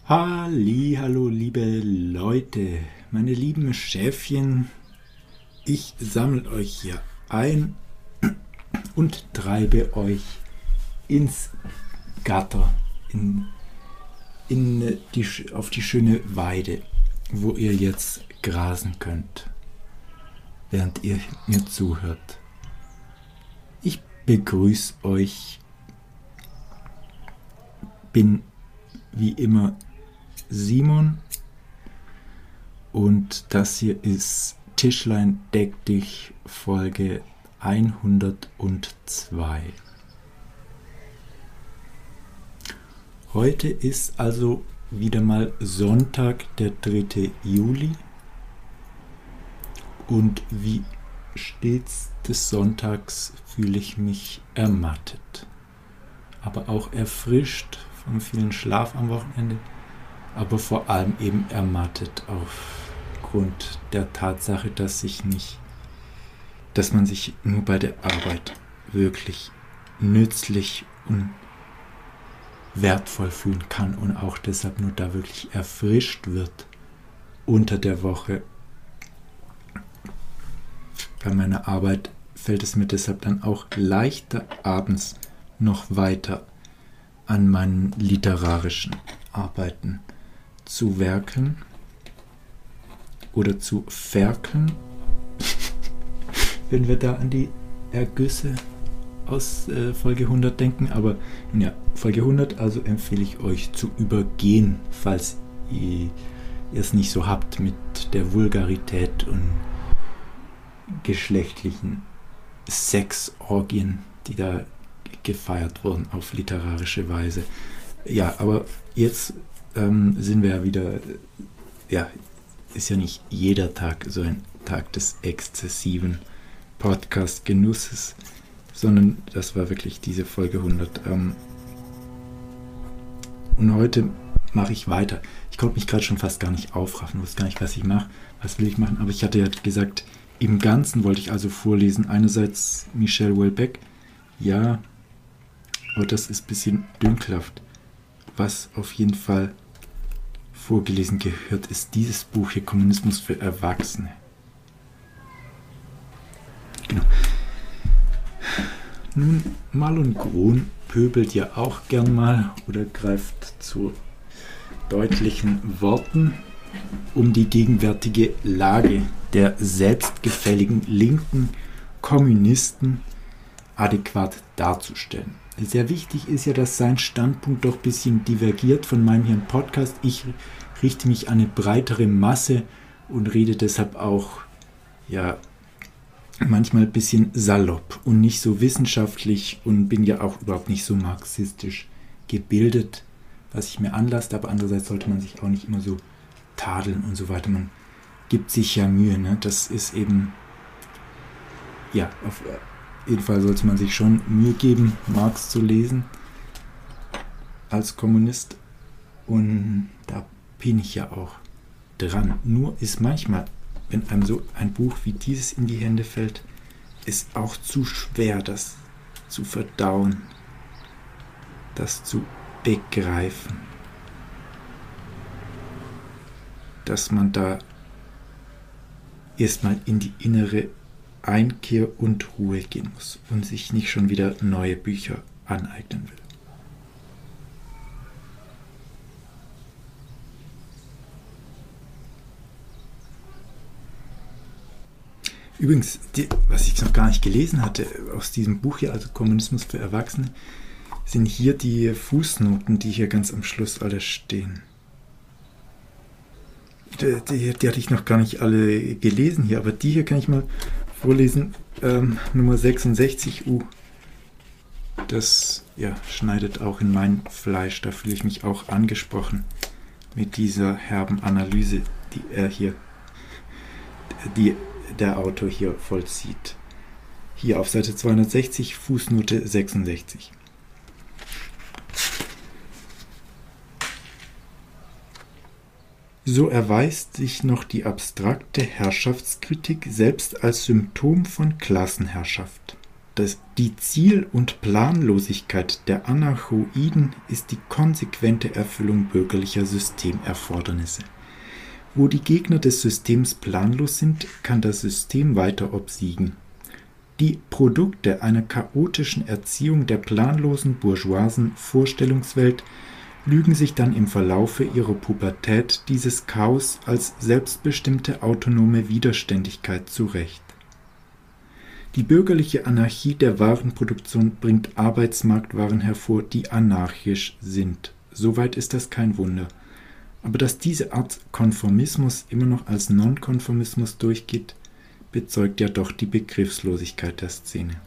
Hallo, liebe Leute, meine lieben Schäfchen, ich sammle euch hier ein und treibe euch ins Gatter, auf die schöne Weide, wo ihr jetzt grasen könnt, während ihr mir zuhört. Ich begrüße euch, bin wie immer Simon und das hier ist Tischlein deck dich Folge 102. Heute ist also wieder mal Sonntag, der 3. Juli und wie stets des Sonntags fühle ich mich ermattet, aber auch erfrischt vom vielen Schlaf am Wochenende, aber vor allem eben ermattet aufgrund der Tatsache, dass man sich nur bei der Arbeit wirklich nützlich und wertvoll fühlen kann und auch deshalb nur da wirklich erfrischt wird unter der Woche. Bei meiner Arbeit fällt es mir deshalb dann auch leichter, abends noch weiter an meinen literarischen Arbeiten zu werkeln oder zu ferkeln, wenn wir da an die Ergüsse aus Folge 100 denken. Aber ja, Folge 100, also empfehle ich euch zu übergehen, falls ihr es nicht so habt mit der Vulgarität und geschlechtlichen Sexorgien, die da gefeiert wurden auf literarische Weise. Ja, aber jetzt sind wir ja wieder, ist ja nicht jeder Tag so ein Tag des exzessiven Podcast-Genusses, sondern das war wirklich diese Folge 100. Und heute mache ich weiter. Ich konnte mich gerade schon fast gar nicht aufraffen, wusste gar nicht, was ich mache, was will ich machen, aber ich hatte ja gesagt, im Ganzen wollte ich also vorlesen. Einerseits Michel Houellebecq, ja, aber das ist ein bisschen dünkelhaft. Was auf jeden Fall vorgelesen gehört, ist dieses Buch hier, Kommunismus für Erwachsene. Genau. Nun, Malon Gron pöbelt ja auch gern mal oder greift zu deutlichen Worten, um die gegenwärtige Lage der selbstgefälligen linken Kommunisten adäquat darzustellen. Sehr wichtig ist ja, dass sein Standpunkt doch ein bisschen divergiert von meinem hier im Podcast. Ich richte mich an eine breitere Masse und rede deshalb auch manchmal ein bisschen salopp und nicht so wissenschaftlich und bin ja auch überhaupt nicht so marxistisch gebildet, was ich mir anlasse, aber andererseits sollte man sich auch nicht immer so tadeln und so weiter. Man gibt sich ja Mühe, ne? Das ist eben, auf jeden Fall sollte man sich schon Mühe geben, Marx zu lesen als Kommunist, und da bin ich ja auch dran. Nur ist manchmal, wenn einem so ein Buch wie dieses in die Hände fällt, ist auch zu schwer, das zu verdauen, das zu begreifen, dass man da erstmal in die innere Einkehr und Ruhe gehen muss und sich nicht schon wieder neue Bücher aneignen will. Übrigens, was ich noch gar nicht gelesen hatte, aus diesem Buch hier, also Kommunismus für Erwachsene, sind hier die Fußnoten, die hier ganz am Schluss alle stehen. Die hatte ich noch gar nicht alle gelesen hier, aber die hier kann ich mal vorlesen. Nummer 66. Das schneidet auch in mein Fleisch. Da fühle ich mich auch angesprochen mit dieser herben Analyse, die der Autor hier vollzieht. Hier auf Seite 260, Fußnote 66. So erweist sich noch die abstrakte Herrschaftskritik selbst als Symptom von Klassenherrschaft. Die Ziel- und Planlosigkeit der Anarchoiden ist die konsequente Erfüllung bürgerlicher Systemerfordernisse. Wo die Gegner des Systems planlos sind, kann das System weiter obsiegen. Die Produkte einer chaotischen Erziehung der planlosen bourgeoisen Vorstellungswelt lügen sich dann im Verlaufe ihrer Pubertät dieses Chaos als selbstbestimmte autonome Widerständigkeit zurecht. Die bürgerliche Anarchie der Warenproduktion bringt Arbeitsmarktwaren hervor, die anarchisch sind. Soweit ist das kein Wunder. Aber dass diese Art Konformismus immer noch als Nonkonformismus durchgeht, bezeugt ja doch die Begriffslosigkeit der Szene.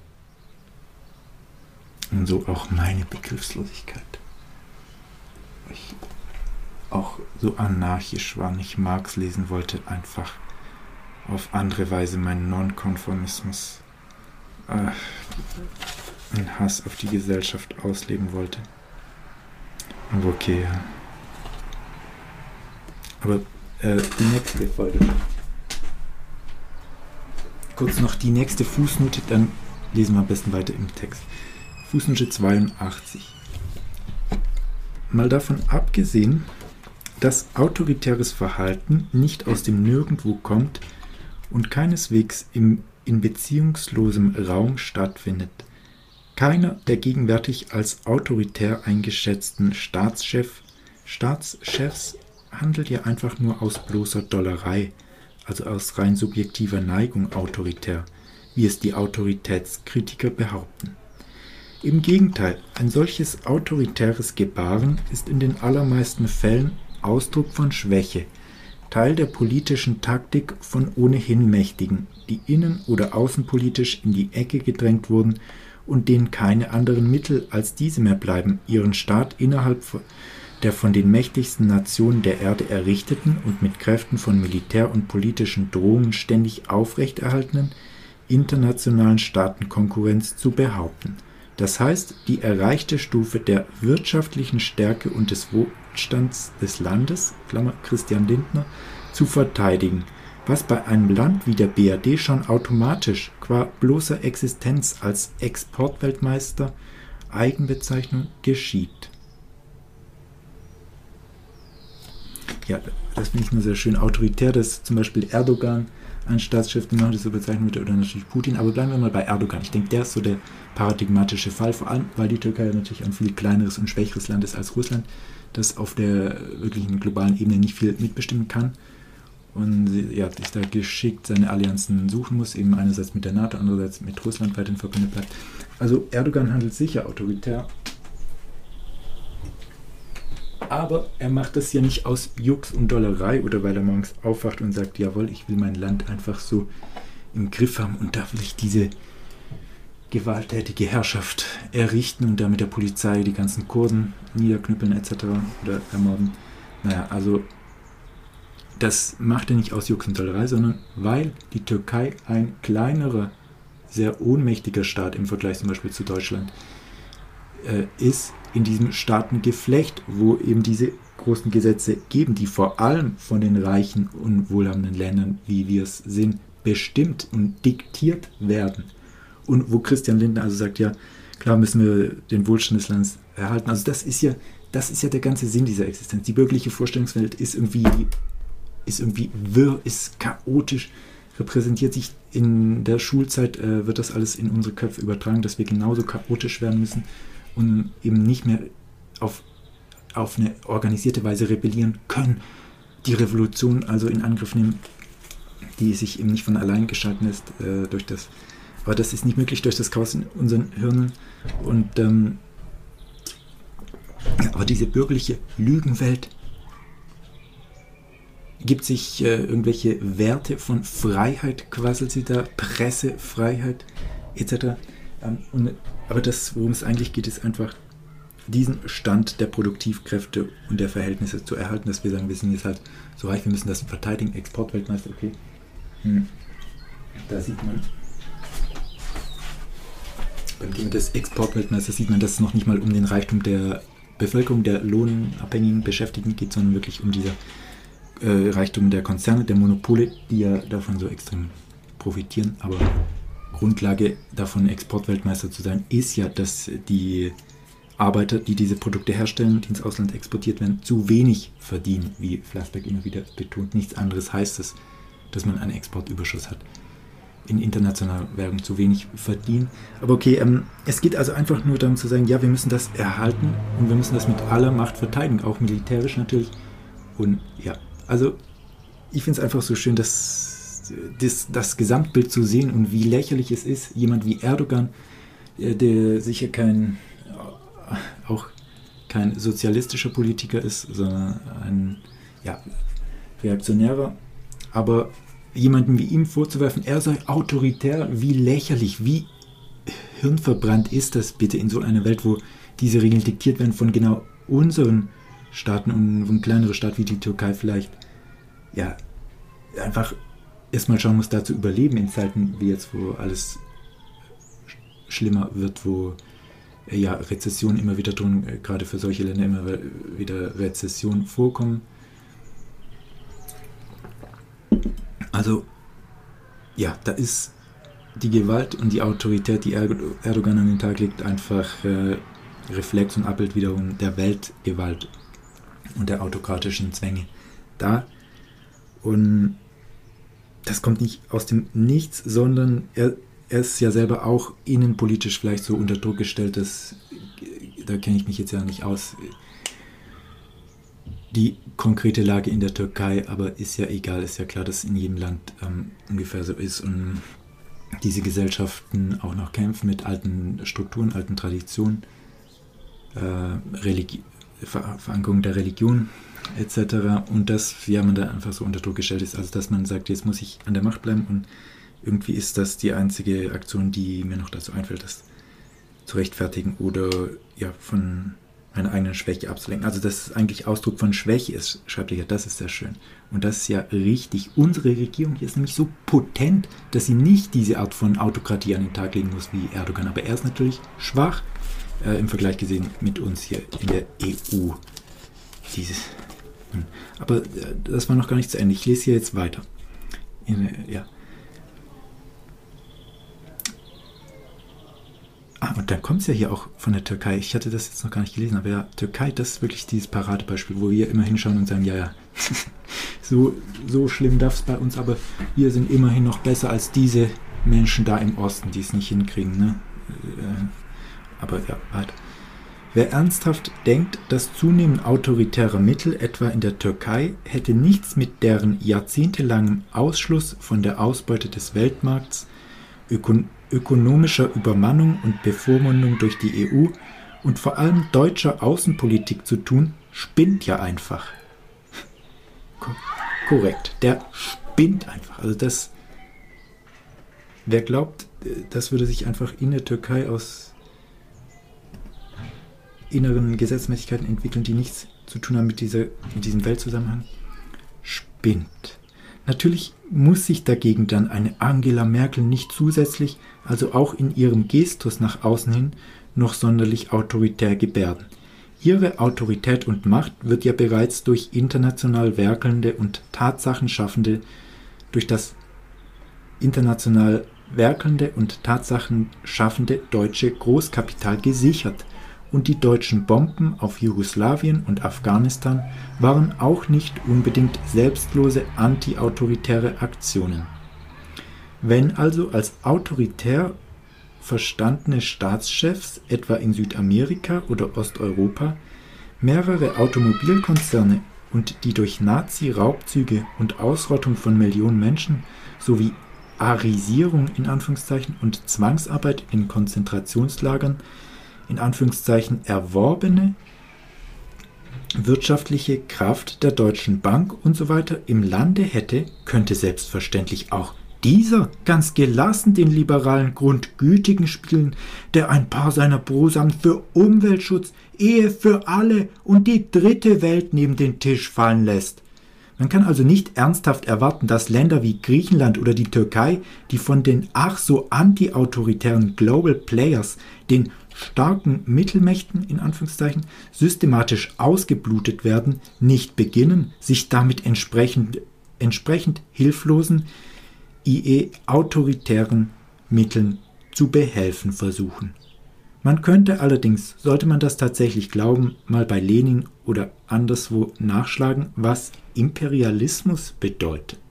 Und so auch meine Begriffslosigkeit. Ich auch so anarchisch war, nicht Marx lesen wollte, einfach auf andere Weise meinen Nonkonformismus, einen Hass auf die Gesellschaft ausleben wollte. Aber okay, ja. Aber die nächste Folge. Kurz noch die nächste Fußnote, dann lesen wir am besten weiter im Text. Fußnote 82. Mal davon abgesehen, dass autoritäres Verhalten nicht aus dem Nirgendwo kommt und keineswegs in beziehungslosem Raum stattfindet. Keiner der gegenwärtig als autoritär eingeschätzten Staatschefs handelt ja einfach nur aus bloßer Dollerei, also aus rein subjektiver Neigung autoritär, wie es die Autoritätskritiker behaupten. Im Gegenteil, ein solches autoritäres Gebaren ist in den allermeisten Fällen Ausdruck von Schwäche, Teil der politischen Taktik von ohnehin Mächtigen, die innen- oder außenpolitisch in die Ecke gedrängt wurden und denen keine anderen Mittel als diese mehr bleiben, ihren Staat innerhalb der von den mächtigsten Nationen der Erde errichteten und mit Kräften von Militär und politischen Drohungen ständig aufrechterhaltenen internationalen Staatenkonkurrenz zu behaupten. Das heißt, die erreichte Stufe der wirtschaftlichen Stärke und des Wohlstands des Landes, Christian Lindner, zu verteidigen, was bei einem Land wie der BRD schon automatisch qua bloßer Existenz als Exportweltmeister Eigenbezeichnung geschieht. Ja, das finde ich nur sehr schön autoritär, dass zum Beispiel Erdogan ein Staatschef gemacht ist, so bezeichnet wird, oder natürlich Putin. Aber bleiben wir mal bei Erdogan. Ich denke, der ist so der paradigmatische Fall, vor allem, weil die Türkei natürlich ein viel kleineres und schwächeres Land ist als Russland, das auf der wirklichen globalen Ebene nicht viel mitbestimmen kann und ja, sich da geschickt seine Allianzen suchen muss, eben einerseits mit der NATO, andererseits mit Russland weiterhin verbündet bleibt. Also Erdogan handelt sicher autoritär, aber er macht das ja nicht aus Jux und Dollerei oder weil er morgens aufwacht und sagt, jawohl, ich will mein Land einfach so im Griff haben und da will ich diese gewalttätige Herrschaft errichten und da mit der Polizei die ganzen Kurden niederknüppeln etc. oder ermorden. Naja, also das macht er nicht aus Jux und Dollerei, sondern weil die Türkei ein kleinerer, sehr ohnmächtiger Staat im Vergleich zum Beispiel zu Deutschland ist, in diesem Staatengeflecht, wo eben diese großen Gesetze geben, die vor allem von den reichen und wohlhabenden Ländern, wie wir es sind, bestimmt und diktiert werden. Und wo Christian Lindner also sagt, ja, klar müssen wir den Wohlstand des Landes erhalten. Also das ist ja der ganze Sinn dieser Existenz. Die bürgerliche Vorstellungswelt ist irgendwie wirr, ist chaotisch, repräsentiert sich in der Schulzeit, wird das alles in unsere Köpfe übertragen, dass wir genauso chaotisch werden müssen und eben nicht mehr auf eine organisierte Weise rebellieren können, die Revolution also in Angriff nehmen, die sich eben nicht von allein gestalten lässt durch das. Aber das ist nicht möglich durch das Chaos in unseren Hirnen. Und aber diese bürgerliche Lügenwelt gibt sich irgendwelche Werte von Freiheit, quasselt sie da, Pressefreiheit etc. Aber das, worum es eigentlich geht, ist einfach diesen Stand der Produktivkräfte und der Verhältnisse zu erhalten, dass wir sagen, wir sind jetzt halt so reich, wir müssen das verteidigen, Exportweltmeister, okay. Da sieht man, beim Thema des Exportweltmeisters sieht man, dass es noch nicht mal um den Reichtum der Bevölkerung, der lohnabhängigen Beschäftigten geht, sondern wirklich um dieser Reichtum der Konzerne, der Monopole, die ja davon so extrem profitieren, aber Grundlage davon, Exportweltmeister zu sein, ist ja, dass die Arbeiter, die diese Produkte herstellen, die ins Ausland exportiert werden, zu wenig verdienen, wie Flassbeck immer wieder betont. Nichts anderes heißt es, dass man einen Exportüberschuss hat. In internationaler Währung zu wenig verdienen. Aber okay, es geht also einfach nur darum zu sagen, ja, wir müssen das erhalten und wir müssen das mit aller Macht verteidigen, auch militärisch natürlich. Und ja, also ich finde es einfach so schön, das Gesamtbild zu sehen und wie lächerlich es ist, jemand wie Erdogan, der sicher auch kein sozialistischer Politiker ist, sondern ein reaktionärer, aber jemandem wie ihm vorzuwerfen, er sei autoritär, wie lächerlich, wie hirnverbrannt ist das bitte in so einer Welt, wo diese Regeln diktiert werden von genau unseren Staaten und ein kleinerer Staat wie die Türkei vielleicht einfach erstmal schauen muss, da zu überleben in Zeiten wie jetzt, wo alles schlimmer wird, wo Rezessionen immer wieder drohen, gerade für solche Länder immer wieder Rezessionen vorkommen. Also, ja, da ist die Gewalt und die Autorität, die Erdogan an den Tag legt, einfach Reflex und Abbild wiederum der Weltgewalt und der autokratischen Zwänge da. Und das kommt nicht aus dem Nichts, sondern er ist ja selber auch innenpolitisch vielleicht so unter Druck gestellt, dass, da kenne ich mich jetzt ja nicht aus, die konkrete Lage in der Türkei, aber ist ja egal, ist ja klar, dass in jedem Land ungefähr so ist und diese Gesellschaften auch noch kämpfen mit alten Strukturen, alten Traditionen, Verankerung der Religion etc. Und dass man da einfach so unter Druck gestellt ist, also dass man sagt, jetzt muss ich an der Macht bleiben und irgendwie ist das die einzige Aktion, die mir noch dazu einfällt, das zu rechtfertigen oder von meiner eigenen Schwäche abzulenken. Also das ist eigentlich Ausdruck von Schwäche ist, schreibt er ja, das ist sehr schön. Und das ist ja richtig. Unsere Regierung hier ist nämlich so potent, dass sie nicht diese Art von Autokratie an den Tag legen muss wie Erdogan. Aber er ist natürlich schwach im Vergleich gesehen mit uns hier in der EU. Aber das war noch gar nicht zu Ende. Ich lese hier jetzt weiter. Und dann kommt es ja hier auch von der Türkei. Ich hatte das jetzt noch gar nicht gelesen, aber ja, Türkei, das ist wirklich dieses Paradebeispiel, wo wir immer hinschauen und sagen, so schlimm darf es bei uns, aber wir sind immerhin noch besser als diese Menschen da im Osten, die es nicht hinkriegen. Ne? Aber ja, weiter. Wer ernsthaft denkt, das Zunehmen autoritärer Mittel, etwa in der Türkei, hätte nichts mit deren jahrzehntelangem Ausschluss von der Ausbeute des Weltmarkts, ökonomischer Übermannung und Bevormundung durch die EU und vor allem deutscher Außenpolitik zu tun, spinnt ja einfach. Korrekt, der spinnt einfach. Also wer glaubt, das würde sich einfach in der Türkei aus inneren Gesetzmäßigkeiten entwickeln, die nichts zu tun haben mit diesem Weltzusammenhang, spinnt. Natürlich muss sich dagegen dann eine Angela Merkel nicht zusätzlich, also auch in ihrem Gestus nach außen hin, noch sonderlich autoritär gebärden. Ihre Autorität und Macht wird ja bereits durch international werkelnde und Tatsachenschaffende, durch das international werkelnde und Tatsachenschaffende deutsche Großkapital gesichert. Und die deutschen Bomben auf Jugoslawien und Afghanistan waren auch nicht unbedingt selbstlose antiautoritäre Aktionen. Wenn also als autoritär verstandene Staatschefs, etwa in Südamerika oder Osteuropa, mehrere Automobilkonzerne und die durch Nazi-Raubzüge und Ausrottung von Millionen Menschen sowie Arisierung in Anführungszeichen und Zwangsarbeit in Konzentrationslagern in Anführungszeichen erworbene wirtschaftliche Kraft der Deutschen Bank und so weiter im Lande hätte, könnte selbstverständlich auch dieser ganz gelassen den liberalen Grundgütigen spielen, der ein paar seiner Brosamen für Umweltschutz, Ehe für alle und die dritte Welt neben den Tisch fallen lässt. Man kann also nicht ernsthaft erwarten, dass Länder wie Griechenland oder die Türkei, die von den ach so anti-autoritären Global Players, den starken Mittelmächten in Anführungszeichen, systematisch ausgeblutet werden, nicht beginnen, sich damit entsprechend hilflosen, i.e. autoritären Mitteln zu behelfen versuchen. Man könnte allerdings, sollte man das tatsächlich glauben, mal bei Lenin oder anderswo nachschlagen, was Imperialismus bedeutet.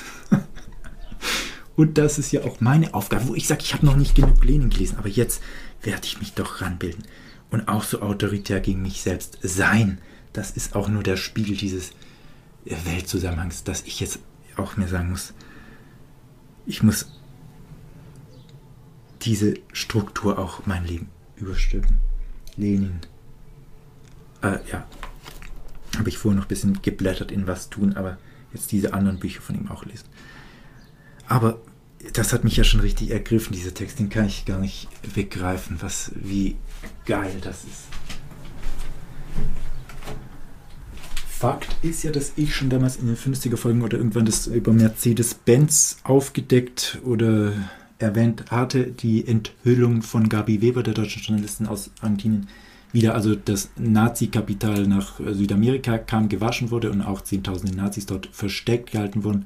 Und das ist ja auch meine Aufgabe, wo ich sage, ich habe noch nicht genug Lenin gelesen, aber jetzt werde ich mich doch ranbilden und auch so autoritär gegen mich selbst sein. Das ist auch nur der Spiegel dieses Weltzusammenhangs, dass ich jetzt auch mir sagen muss, ich muss diese Struktur auch mein Leben überstülpen. Lenin. Ja. Habe ich vorher noch ein bisschen geblättert in Was tun, aber jetzt diese anderen Bücher von ihm auch lesen. Aber das hat mich ja schon richtig ergriffen, dieser Text. Den kann ich gar nicht begreifen, wie geil das ist. Fakt ist ja, dass ich schon damals in den 50er Folgen oder irgendwann das über Mercedes-Benz aufgedeckt oder erwähnt hatte, die Enthüllung von Gabi Weber, der deutschen Journalistin aus Argentinien, wieder also das Nazi-Kapital nach Südamerika kam, gewaschen wurde und auch zehntausende Nazis dort versteckt gehalten wurden.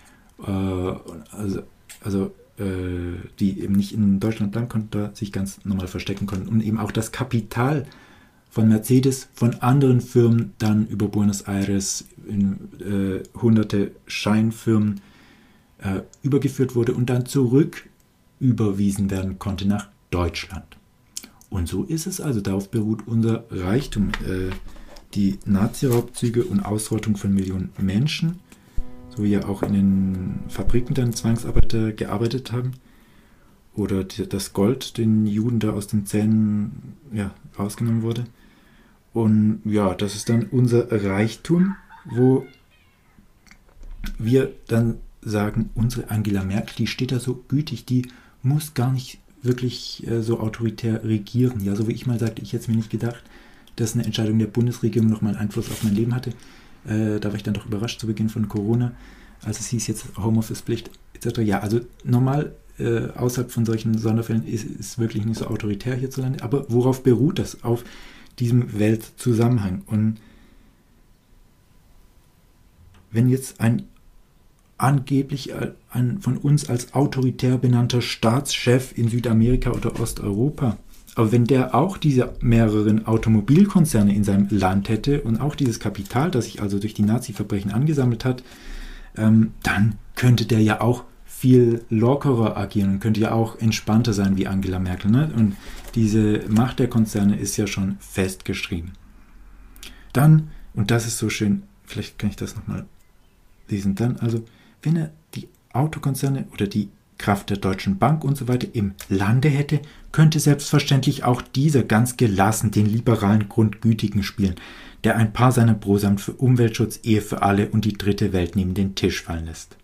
Die eben nicht in Deutschland bleiben konnten, da sich ganz normal verstecken konnten. Und eben auch das Kapital von Mercedes, von anderen Firmen dann über Buenos Aires in hunderte Scheinfirmen übergeführt wurde und dann zurück überwiesen werden konnte nach Deutschland. Und so ist es also, darauf beruht unser Reichtum. Die Nazi-Raubzüge und Ausrottung von Millionen Menschen, so wie ja auch in den Fabriken dann Zwangsarbeiter gearbeitet haben, oder das Gold den Juden da aus den Zähnen rausgenommen wurde. Und ja, das ist dann unser Reichtum, wo wir dann sagen, unsere Angela Merkel, die steht da so gütig, die muss gar nicht wirklich so autoritär regieren. Ja, so wie ich mal sagte, ich hätte es mir nicht gedacht, dass eine Entscheidung der Bundesregierung nochmal einen Einfluss auf mein Leben hatte. Da war ich dann doch überrascht zu Beginn von Corona, als es hieß jetzt Homeoffice-Pflicht etc. Ja, also normal außerhalb von solchen Sonderfällen ist wirklich nicht so autoritär hierzulande. Aber worauf beruht das? Auf diesem Weltzusammenhang. Und wenn jetzt ein angeblich ein von uns als autoritär benannter Staatschef in Südamerika oder Osteuropa, aber wenn der auch diese mehreren Automobilkonzerne in seinem Land hätte und auch dieses Kapital, das sich also durch die Nazi-Verbrechen angesammelt hat, dann könnte der ja auch viel lockerer agieren und könnte ja auch entspannter sein wie Angela Merkel. Ne? Und diese Macht der Konzerne ist ja schon festgeschrieben. Dann, und das ist so schön, vielleicht kann ich das nochmal lesen, dann, also wenn er die Autokonzerne oder die Kraft der Deutschen Bank und so weiter im Lande hätte, könnte selbstverständlich auch dieser ganz gelassen den liberalen Grundgütigen spielen, der ein paar seiner Brosamen für Umweltschutz, Ehe für alle und die dritte Welt neben den Tisch fallen lässt.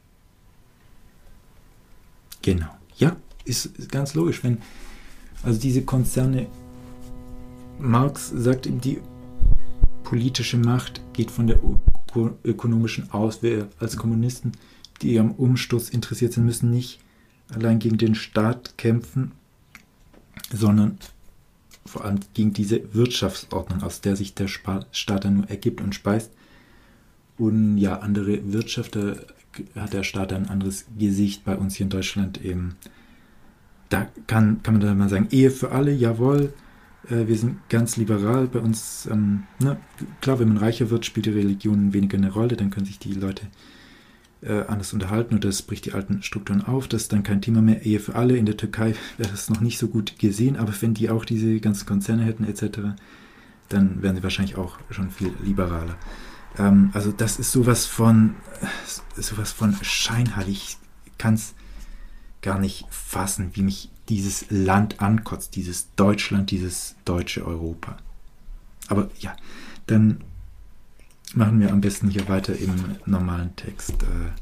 Genau. Ja, ist ganz logisch, wenn also diese Konzerne, Marx sagt ihm, die politische Macht geht von der ökonomischen aus. Wir als Kommunisten, die am Umsturz interessiert sind, müssen nicht allein gegen den Staat kämpfen, sondern vor allem gegen diese Wirtschaftsordnung, aus der sich der Staat dann nur ergibt und speist. Und ja, andere Wirtschaft, da hat der Staat ein anderes Gesicht. Bei uns hier in Deutschland eben. Da kann man dann mal sagen, Ehe für alle, jawohl, wir sind ganz liberal. Bei uns, klar, wenn man reicher wird, spielt die Religion weniger eine Rolle, dann können sich die Leute anders unterhalten oder das bricht die alten Strukturen auf. Das ist dann kein Thema mehr. Ehe für alle. In der Türkei wäre das noch nicht so gut gesehen, aber wenn die auch diese ganzen Konzerne hätten etc., dann wären sie wahrscheinlich auch schon viel liberaler. Also das ist sowas von scheinheilig. Ich kann es gar nicht fassen, wie mich dieses Land ankotzt, dieses Deutschland, dieses deutsche Europa. Aber ja, dann machen wir am besten hier weiter im normalen Text.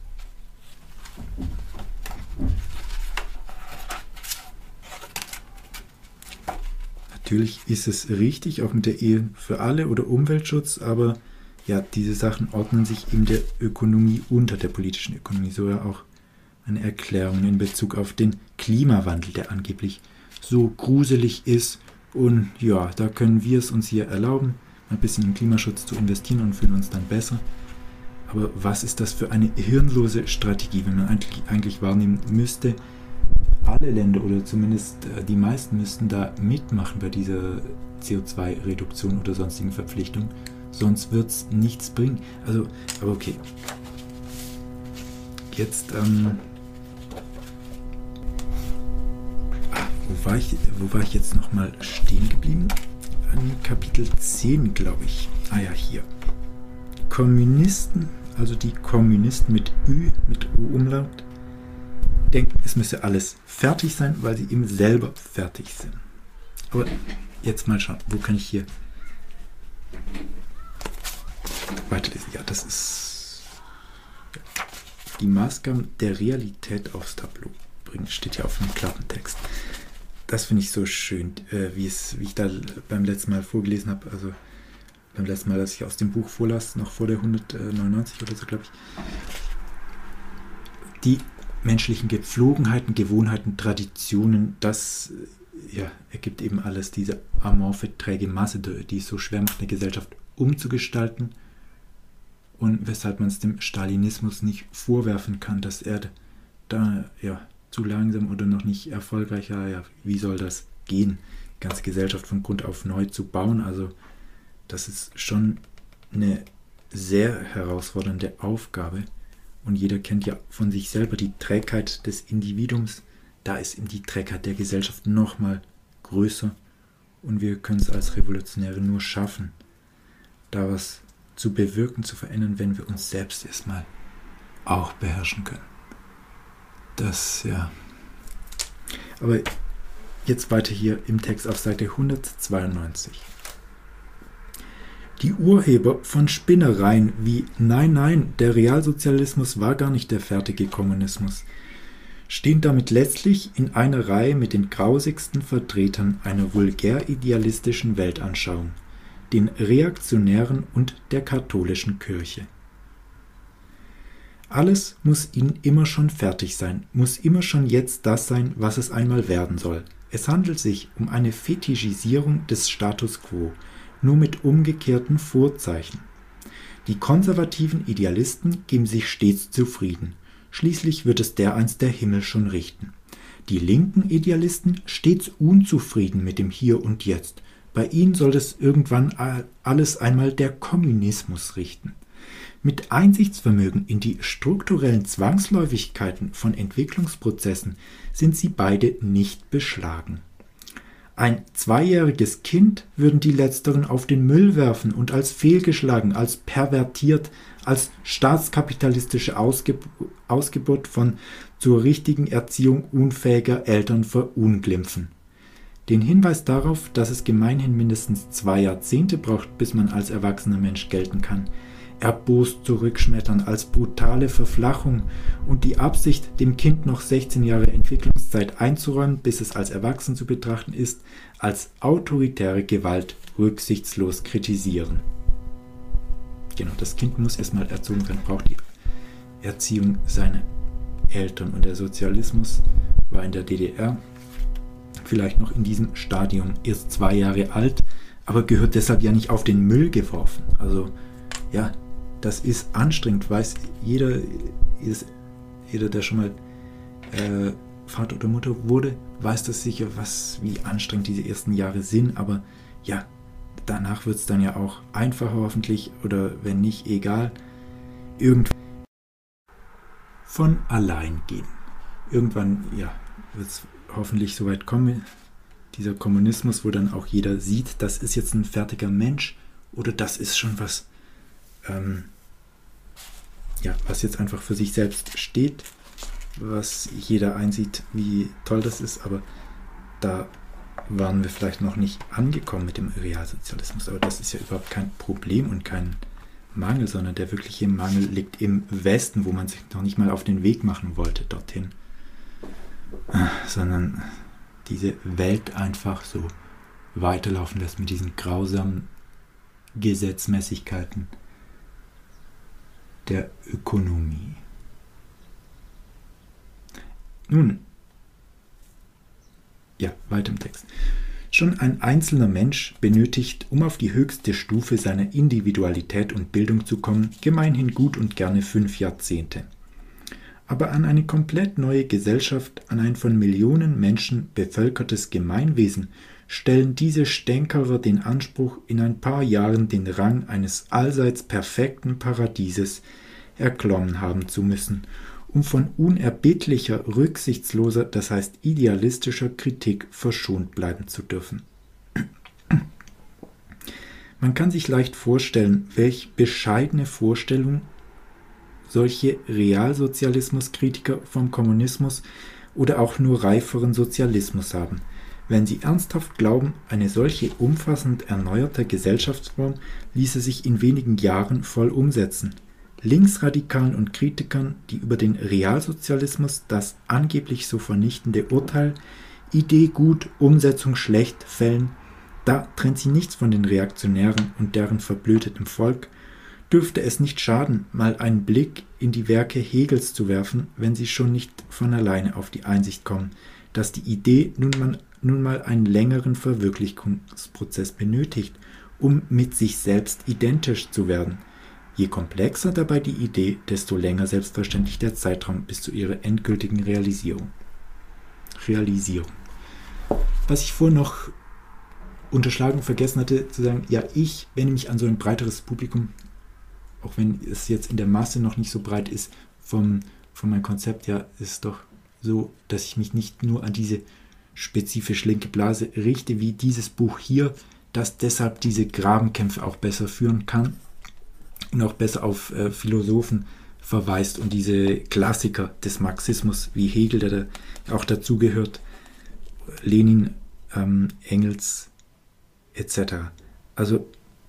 Natürlich ist es richtig, auch mit der Ehe für alle oder Umweltschutz, aber ja, diese Sachen ordnen sich in der Ökonomie unter der politischen Ökonomie. So ja auch eine Erklärung in Bezug auf den Klimawandel, der angeblich so gruselig ist. Und ja, da können wir es uns hier erlauben, ein bisschen in Klimaschutz zu investieren und fühlen uns dann besser. Aber was ist das für eine hirnlose Strategie, wenn man eigentlich wahrnehmen müsste, alle Länder oder zumindest die meisten müssten da mitmachen bei dieser CO2-Reduktion oder sonstigen Verpflichtung. Sonst wird es nichts bringen. Also, aber okay. Jetzt, wo war ich jetzt nochmal stehen geblieben? An Kapitel 10, glaube ich. Ah ja, hier. Kommunisten, also die Kommunisten mit Ü, mit U-Umlaut, denken, es müsse alles fertig sein, weil sie eben selber fertig sind. Aber jetzt mal schauen, wo kann ich hier weiterlesen? Ja, das ist die Maßgaben der Realität aufs Tableau bringen, steht ja auf dem Klappentext. Das finde ich so schön, wie ich da beim letzten Mal vorgelesen habe, also beim letzten Mal, dass ich aus dem Buch vorlas, noch vor der 199 oder so, glaube ich. Die menschlichen Gepflogenheiten, Gewohnheiten, Traditionen, das ergibt eben alles diese amorphe, träge Masse, die es so schwer macht, eine Gesellschaft umzugestalten und weshalb man es dem Stalinismus nicht vorwerfen kann, dass er da zu langsam oder noch nicht erfolgreicher, wie soll das gehen, die ganze Gesellschaft von Grund auf neu zu bauen, also das ist schon eine sehr herausfordernde Aufgabe. Und jeder kennt ja von sich selber die Trägheit des Individuums. Da ist eben die Trägheit der Gesellschaft nochmal größer. Und wir können es als Revolutionäre nur schaffen, da was zu bewirken, zu verändern, wenn wir uns selbst erstmal auch beherrschen können. Das, ja. Aber jetzt weiter hier im Text auf Seite 192. Die Urheber von Spinnereien wie Nein, der Realsozialismus war gar nicht der fertige Kommunismus, stehen damit letztlich in einer Reihe mit den grausigsten Vertretern einer vulgär-idealistischen Weltanschauung, den Reaktionären und der katholischen Kirche. Alles muss ihnen immer schon fertig sein, muss immer schon jetzt das sein, was es einmal werden soll. Es handelt sich um eine Fetischisierung des Status quo, nur mit umgekehrten Vorzeichen. Die konservativen Idealisten geben sich stets zufrieden. Schließlich wird es dereinst der Himmel schon richten. Die linken Idealisten stets unzufrieden mit dem Hier und Jetzt. Bei ihnen soll es irgendwann alles einmal der Kommunismus richten. Mit Einsichtsvermögen in die strukturellen Zwangsläufigkeiten von Entwicklungsprozessen sind sie beide nicht beschlagen. Ein 2-jähriges Kind würden die Letzteren auf den Müll werfen und als fehlgeschlagen, als pervertiert, als staatskapitalistische Ausgeburt von zur richtigen Erziehung unfähiger Eltern verunglimpfen. Den Hinweis darauf, dass es gemeinhin mindestens 2 Jahrzehnte braucht, bis man als erwachsener Mensch gelten kann, erbost zurückschmettern als brutale Verflachung und die Absicht, dem Kind noch 16 Jahre Entwicklungszeit einzuräumen, bis es als erwachsen zu betrachten ist, als autoritäre Gewalt rücksichtslos kritisieren. Genau, das Kind muss erstmal erzogen werden, braucht die Erziehung seiner Eltern. Und der Sozialismus war in der DDR vielleicht noch in diesem Stadium erst 2 Jahre alt, aber gehört deshalb ja nicht auf den Müll geworfen. Also ja, das ist anstrengend, weiß jeder, der schon mal Vater oder Mutter wurde, weiß das sicher, wie anstrengend diese ersten Jahre sind, aber ja, danach wird es dann ja auch einfacher hoffentlich, oder wenn nicht, egal, irgendwann von allein gehen. Irgendwann, wird es hoffentlich so weit kommen, dieser Kommunismus, wo dann auch jeder sieht, das ist jetzt ein fertiger Mensch, oder das ist schon was, was jetzt einfach für sich selbst steht, was jeder einsieht, wie toll das ist, aber da waren wir vielleicht noch nicht angekommen mit dem Realsozialismus, aber das ist ja überhaupt kein Problem und kein Mangel, sondern der wirkliche Mangel liegt im Westen, wo man sich noch nicht mal auf den Weg machen wollte dorthin, sondern diese Welt einfach so weiterlaufen lässt mit diesen grausamen Gesetzmäßigkeiten der Ökonomie. Nun, weiter im Text. Schon ein einzelner Mensch benötigt, um auf die höchste Stufe seiner Individualität und Bildung zu kommen, gemeinhin gut und gerne 5 Jahrzehnte. aber an eine komplett neue Gesellschaft, an ein von Millionen Menschen bevölkertes Gemeinwesen, stellen diese Stänkerer den Anspruch, in ein paar Jahren den Rang eines allseits perfekten Paradieses erklommen haben zu müssen, um von unerbittlicher, rücksichtsloser, das heißt idealistischer Kritik verschont bleiben zu dürfen. Man kann sich leicht vorstellen, welch bescheidene Vorstellung solche Realsozialismuskritiker vom Kommunismus oder auch nur reiferen Sozialismus haben, wenn sie ernsthaft glauben, eine solche umfassend erneuerte Gesellschaftsform ließe sich in wenigen Jahren voll umsetzen. Linksradikalen und Kritikern, die über den Realsozialismus das angeblich so vernichtende Urteil Idee gut, Umsetzung schlecht fällen, da trennt sie nichts von den Reaktionären und deren verblödetem Volk, dürfte es nicht schaden, mal einen Blick in die Werke Hegels zu werfen, wenn sie schon nicht von alleine auf die Einsicht kommen, dass die Idee nun mal einen längeren Verwirklichungsprozess benötigt, um mit sich selbst identisch zu werden. Je komplexer dabei die Idee, desto länger selbstverständlich der Zeitraum bis zu ihrer endgültigen Realisierung. Was ich vorhin noch unterschlagen vergessen hatte, zu sagen, ja, ich wende mich an so ein breiteres Publikum, auch wenn es jetzt in der Masse noch nicht so breit ist, von meinem Konzept her ist es doch so, dass ich mich nicht nur an diese spezifisch linke Blase richte, wie dieses Buch hier, das deshalb diese Grabenkämpfe auch besser führen kann und auch besser auf Philosophen verweist und diese Klassiker des Marxismus, wie Hegel, der da auch dazugehört, Lenin, Engels, etc. Also,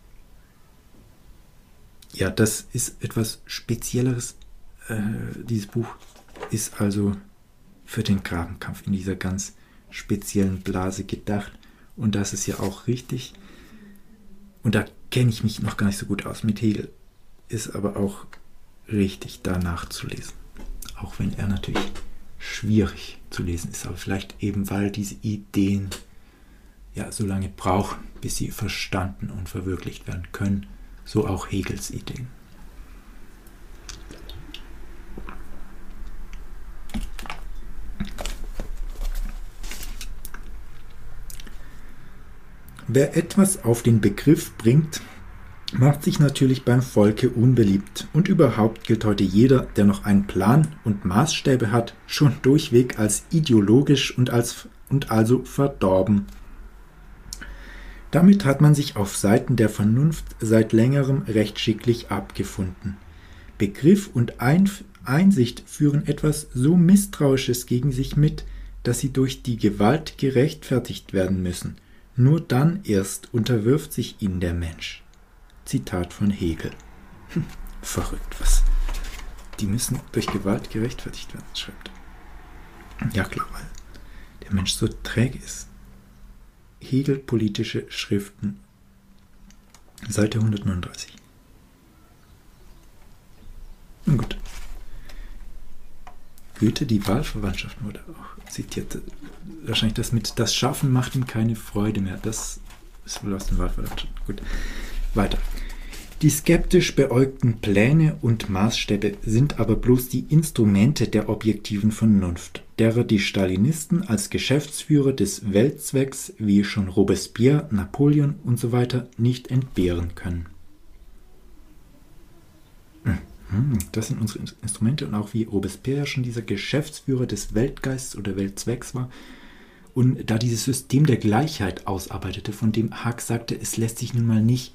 ja, das ist etwas Spezielleres. Dieses Buch ist also für den Grabenkampf in dieser ganz speziellen Blase gedacht. Und das ist ja auch richtig. Und da kenne ich mich noch gar nicht so gut aus mit Hegel. Ist aber auch richtig, da nachzulesen. Auch wenn er natürlich schwierig zu lesen ist. Aber vielleicht eben, weil diese Ideen ja so lange brauchen, bis sie verstanden und verwirklicht werden können. So auch Hegels Ideen. Wer etwas auf den Begriff bringt, macht sich natürlich beim Volke unbeliebt. Und überhaupt gilt heute jeder, der noch einen Plan und Maßstäbe hat, schon durchweg als ideologisch und also verdorben. Damit hat man sich auf Seiten der Vernunft seit längerem recht schicklich abgefunden. Begriff und Einsicht führen etwas so Misstrauisches gegen sich mit, dass sie durch die Gewalt gerechtfertigt werden müssen. Nur dann erst unterwirft sich ihnen der Mensch. Zitat von Hegel. Verrückt, was? Die müssen durch Gewalt gerechtfertigt werden, schreibt er. Ja klar, weil der Mensch so träge ist. Hegel, politische Schriften, Seite 139. Nun gut. Goethe, die Wahlverwandtschaft, wurde auch zitiert. Wahrscheinlich das mit das Schaffen macht ihm keine Freude mehr. Das ist wohl aus dem Wahlverwandtschaft. Gut. Weiter. Die skeptisch beäugten Pläne und Maßstäbe sind aber bloß die Instrumente der objektiven Vernunft, derer die Stalinisten als Geschäftsführer des Weltzwecks wie schon Robespierre, Napoleon usw. Nicht entbehren können. Das sind unsere Instrumente und auch wie Robespierre schon dieser Geschäftsführer des Weltgeists oder Weltzwecks war und da dieses System der Gleichheit ausarbeitete, von dem Hack sagte, es lässt sich nun mal nicht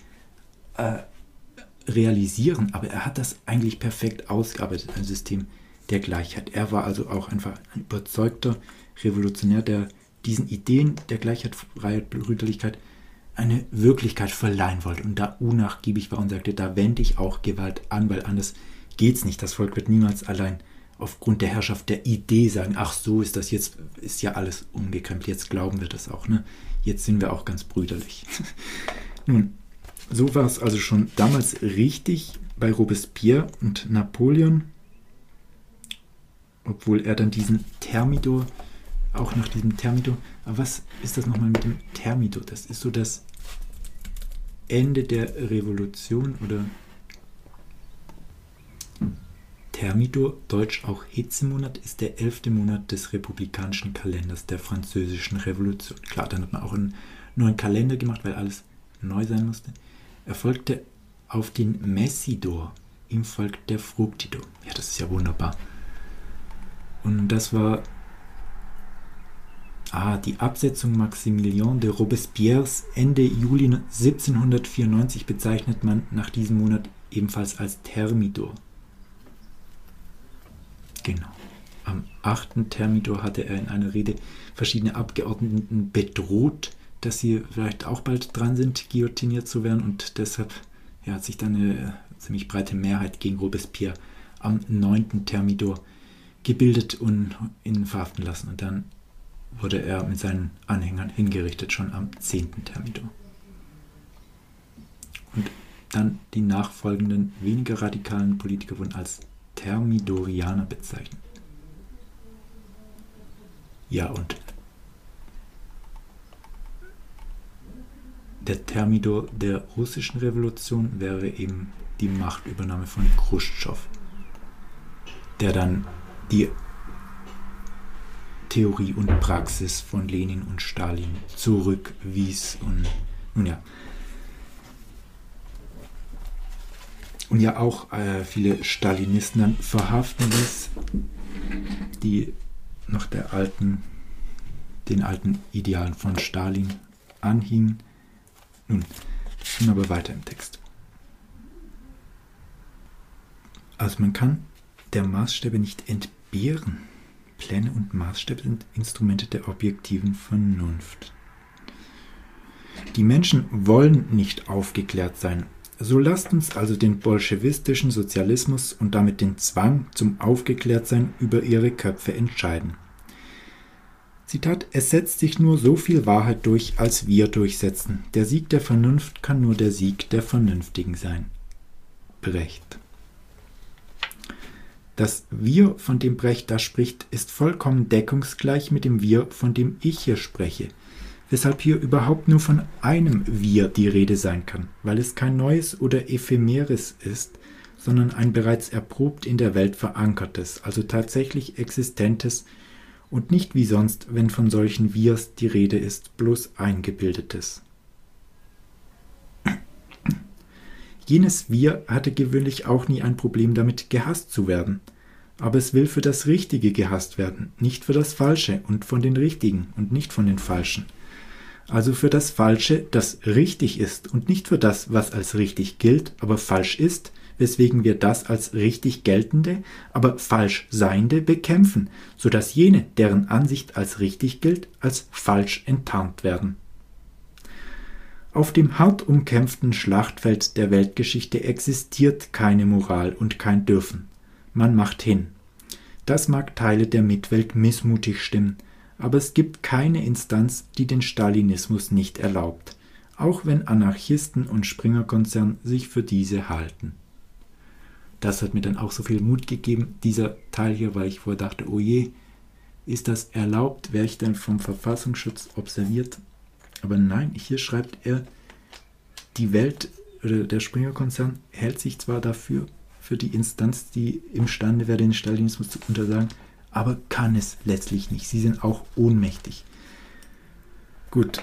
realisieren, aber er hat das eigentlich perfekt ausgearbeitet, ein System der Gleichheit. Er war also auch einfach ein überzeugter Revolutionär, der diesen Ideen der Gleichheit, Freiheit, Brüderlichkeit eine Wirklichkeit verleihen wollte und da unnachgiebig war und sagte, da wende ich auch Gewalt an, weil anders geht's nicht. Das Volk wird niemals allein aufgrund der Herrschaft der Idee sagen, ach so ist das jetzt, ist ja alles umgekrempelt, jetzt glauben wir das auch, ne? Jetzt sind wir auch ganz brüderlich. Nun, so war es also schon damals richtig bei Robespierre und Napoleon, obwohl er dann diesen Thermidor, auch nach diesem Thermidor, aber was ist das nochmal mit dem Thermidor? Das ist so das Ende der Revolution oder Thermidor, deutsch auch Hitzemonat, ist der 11. Monat des republikanischen Kalenders der Französischen Revolution. Klar, dann hat man auch einen neuen Kalender gemacht, weil alles neu sein musste. Er folgte auf den Messidor, ihm folgt der Fructidor. Ja, das ist ja wunderbar. Und das war die Absetzung Maximilien de Robespierres Ende Juli 1794 bezeichnet man nach diesem Monat ebenfalls als Thermidor. Genau. Am 8. Thermidor hatte er in einer Rede verschiedene Abgeordneten bedroht, dass sie vielleicht auch bald dran sind, guillotiniert zu werden, und deshalb hat sich dann eine ziemlich breite Mehrheit gegen Robespierre am 9. Thermidor gebildet und ihn verhaften lassen, und dann wurde er mit seinen Anhängern hingerichtet, schon am 10. Thermidor. Und dann die nachfolgenden, weniger radikalen Politiker wurden als Thermidorianer bezeichnet. Ja, und der Thermidor der russischen Revolution wäre eben die Machtübernahme von Chruschtschow, der dann die Theorie und Praxis von Lenin und Stalin zurückwies und auch viele Stalinisten dann verhaften ließ, die noch den alten Idealen von Stalin anhingen. Nun aber weiter im Text. Also man kann der Maßstäbe nicht entbehren. Pläne und Maßstäbe sind Instrumente der objektiven Vernunft. Die Menschen wollen nicht aufgeklärt sein. So lasst uns also den bolschewistischen Sozialismus und damit den Zwang zum Aufgeklärtsein über ihre Köpfe entscheiden. Zitat: Es setzt sich nur so viel Wahrheit durch, als wir durchsetzen. Der Sieg der Vernunft kann nur der Sieg der Vernünftigen sein. Brecht. Das Wir, von dem Brecht da spricht, ist vollkommen deckungsgleich mit dem Wir, von dem ich hier spreche, weshalb hier überhaupt nur von einem Wir die Rede sein kann, weil es kein neues oder ephemeres ist, sondern ein bereits erprobt in der Welt verankertes, also tatsächlich existentes und nicht wie sonst, wenn von solchen Wirs die Rede ist, bloß eingebildetes. Jenes Wir hatte gewöhnlich auch nie ein Problem damit, gehasst zu werden. Aber es will für das Richtige gehasst werden, nicht für das Falsche und von den Richtigen und nicht von den Falschen. Also für das Falsche, das richtig ist und nicht für das, was als richtig gilt, aber falsch ist, weswegen wir das als richtig geltende, aber falsch seiende bekämpfen, sodass jene, deren Ansicht als richtig gilt, als falsch enttarnt werden. Auf dem hart umkämpften Schlachtfeld der Weltgeschichte existiert keine Moral und kein Dürfen. Man macht hin. Das mag Teile der Mitwelt missmutig stimmen, aber es gibt keine Instanz, die den Stalinismus nicht erlaubt, auch wenn Anarchisten und Springer-Konzern sich für diese halten. Das hat mir dann auch so viel Mut gegeben, dieser Teil hier, weil ich vorher dachte, oh je, ist das erlaubt? Wäre ich dann vom Verfassungsschutz observiert? Aber nein, hier schreibt er, die Welt oder der Springer-Konzern hält sich zwar dafür, für die Instanz, die imstande wäre, den Stalinismus zu untersagen, aber kann es letztlich nicht. Sie sind auch ohnmächtig. Gut,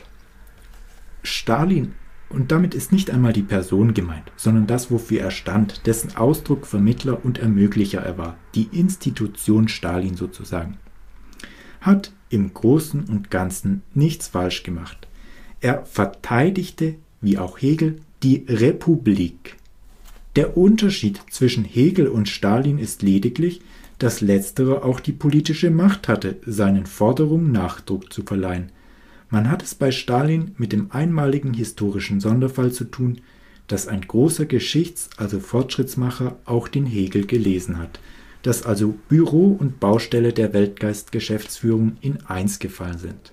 Stalin, und damit ist nicht einmal die Person gemeint, sondern das, wofür er stand, dessen Ausdruck, Vermittler und Ermöglicher er war, die Institution Stalin sozusagen, hat im Großen und Ganzen nichts falsch gemacht. Er verteidigte, wie auch Hegel, die Republik. Der Unterschied zwischen Hegel und Stalin ist lediglich, dass letzterer auch die politische Macht hatte, seinen Forderungen Nachdruck zu verleihen. Man hat es bei Stalin mit dem einmaligen historischen Sonderfall zu tun, dass ein großer also Fortschrittsmacher auch den Hegel gelesen hat, dass also Büro und Baustelle der Weltgeist-Geschäftsführung in eins gefallen sind.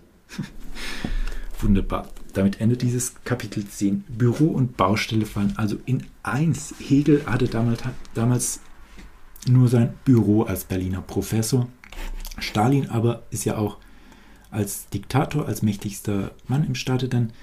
Wunderbar. Damit endet dieses Kapitel 10. Büro und Baustelle fallen also in eins. Hegel hatte damals nur sein Büro als Berliner Professor. Stalin aber ist ja auch als Diktator, als mächtigster Mann im Staate dann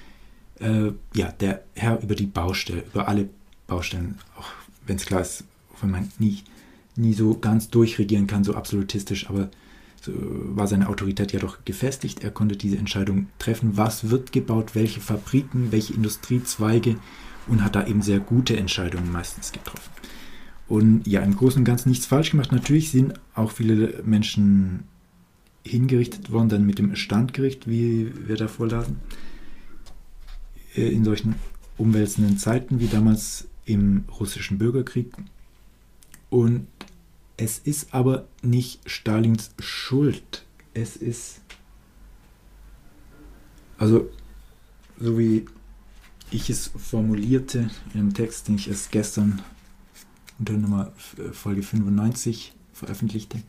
der Herr über die Baustelle, über alle Baustellen, auch wenn es klar ist, wenn man nie so ganz durchregieren kann, so absolutistisch, aber so war seine Autorität ja doch gefestigt. Er konnte diese Entscheidung treffen, was wird gebaut, welche Fabriken, welche Industriezweige, und hat da eben sehr gute Entscheidungen meistens getroffen. Und ja, im Großen und Ganzen nichts falsch gemacht. Natürlich sind auch viele Menschen hingerichtet worden, dann mit dem Standgericht, wie wir da vorlasen, in solchen umwälzenden Zeiten wie damals im russischen Bürgerkrieg. Und es ist aber nicht Stalins Schuld. Es ist, also so wie ich es formulierte in einem Text, den ich erst gestern unter Nummer Folge 95 veröffentlichte,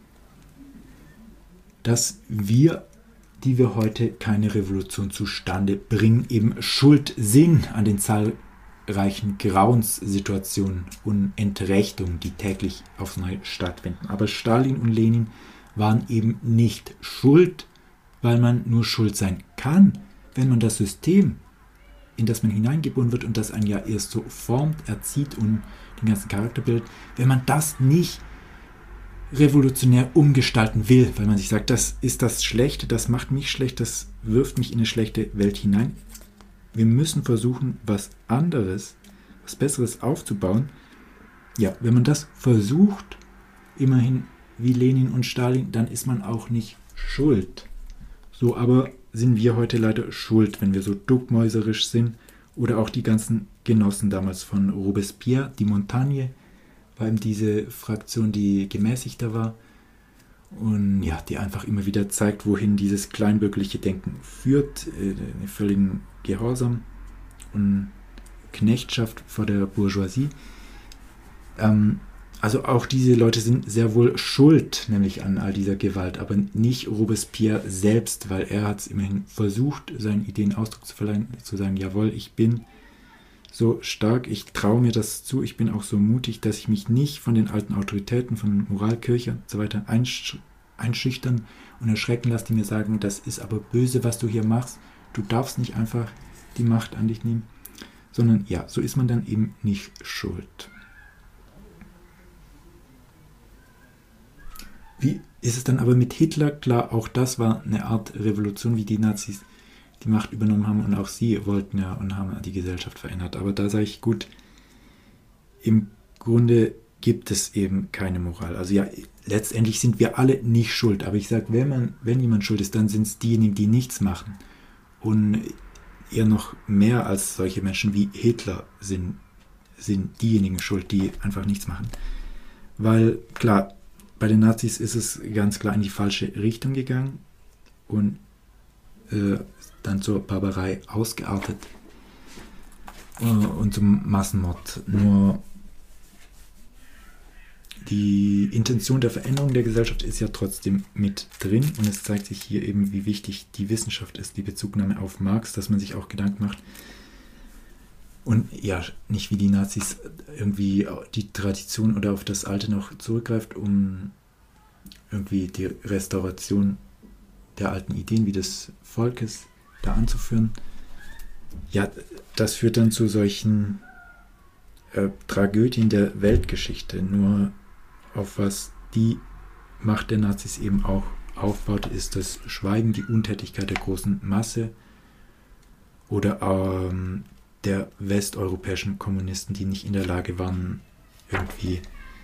dass wir, die wir heute keine Revolution zustande bringen, eben schuld sind an den zahlreichen Grauenssituationen und Entrechtungen, die täglich aufs Neue stattfinden. Aber Stalin und Lenin waren eben nicht schuld, weil man nur schuld sein kann, wenn man das System, in das man hineingeboren wird und das einen ja erst so formt, erzieht und den ganzen Charakter bildet, wenn man das nicht revolutionär umgestalten will, weil man sich sagt, das ist das Schlechte, das macht mich schlecht, das wirft mich in eine schlechte Welt hinein. Wir müssen versuchen, was anderes, was Besseres aufzubauen. Ja, wenn man das versucht, immerhin wie Lenin und Stalin, dann ist man auch nicht schuld. So aber sind wir heute leider schuld, wenn wir so duckmäuserisch sind, oder auch die ganzen Genossen damals von Robespierre, die Montagne, war eben diese Fraktion, die gemäßigter war und ja, die einfach immer wieder zeigt, wohin dieses kleinbürgerliche Denken führt, einen völligen Gehorsam und Knechtschaft vor der Bourgeoisie. Also auch diese Leute sind sehr wohl schuld, nämlich an all dieser Gewalt, aber nicht Robespierre selbst, weil er hat es immerhin versucht, seinen Ideen Ausdruck zu verleihen, zu sagen, jawohl, ich bin so stark, ich traue mir das zu, ich bin auch so mutig, dass ich mich nicht von den alten Autoritäten, von Moralkirche und so weiter einschüchtern und erschrecken lasse, die mir sagen, das ist aber böse, was du hier machst, du darfst nicht einfach die Macht an dich nehmen, sondern ja, so ist man dann eben nicht schuld. Wie ist es dann aber mit Hitler? Klar, auch das war eine Art Revolution, wie die Nazis die Macht übernommen haben und auch sie wollten ja und haben die Gesellschaft verändert. Aber da sage ich, gut, im Grunde gibt es eben keine Moral. Also ja, letztendlich sind wir alle nicht schuld. Aber ich sage, wenn jemand schuld ist, dann sind es diejenigen, die nichts machen. Und eher noch mehr als solche Menschen wie Hitler sind diejenigen schuld, die einfach nichts machen. Weil, klar, bei den Nazis ist es ganz klar in die falsche Richtung gegangen und dann zur Barbarei ausgeartet und zum Massenmord. Nur die Intention der Veränderung der Gesellschaft ist ja trotzdem mit drin und es zeigt sich hier eben, wie wichtig die Wissenschaft ist, die Bezugnahme auf Marx, dass man sich auch Gedanken macht und ja, nicht wie die Nazis irgendwie die Tradition oder auf das Alte noch zurückgreift, um irgendwie die Restauration der alten Ideen wie des Volkes da anzuführen. Ja, das führt dann zu solchen Tragödien der Weltgeschichte. Nur auf was die Macht der Nazis eben auch aufbaut, ist das Schweigen, die Untätigkeit der großen Masse oder der westeuropäischen Kommunisten, die nicht in der Lage waren, irgendwie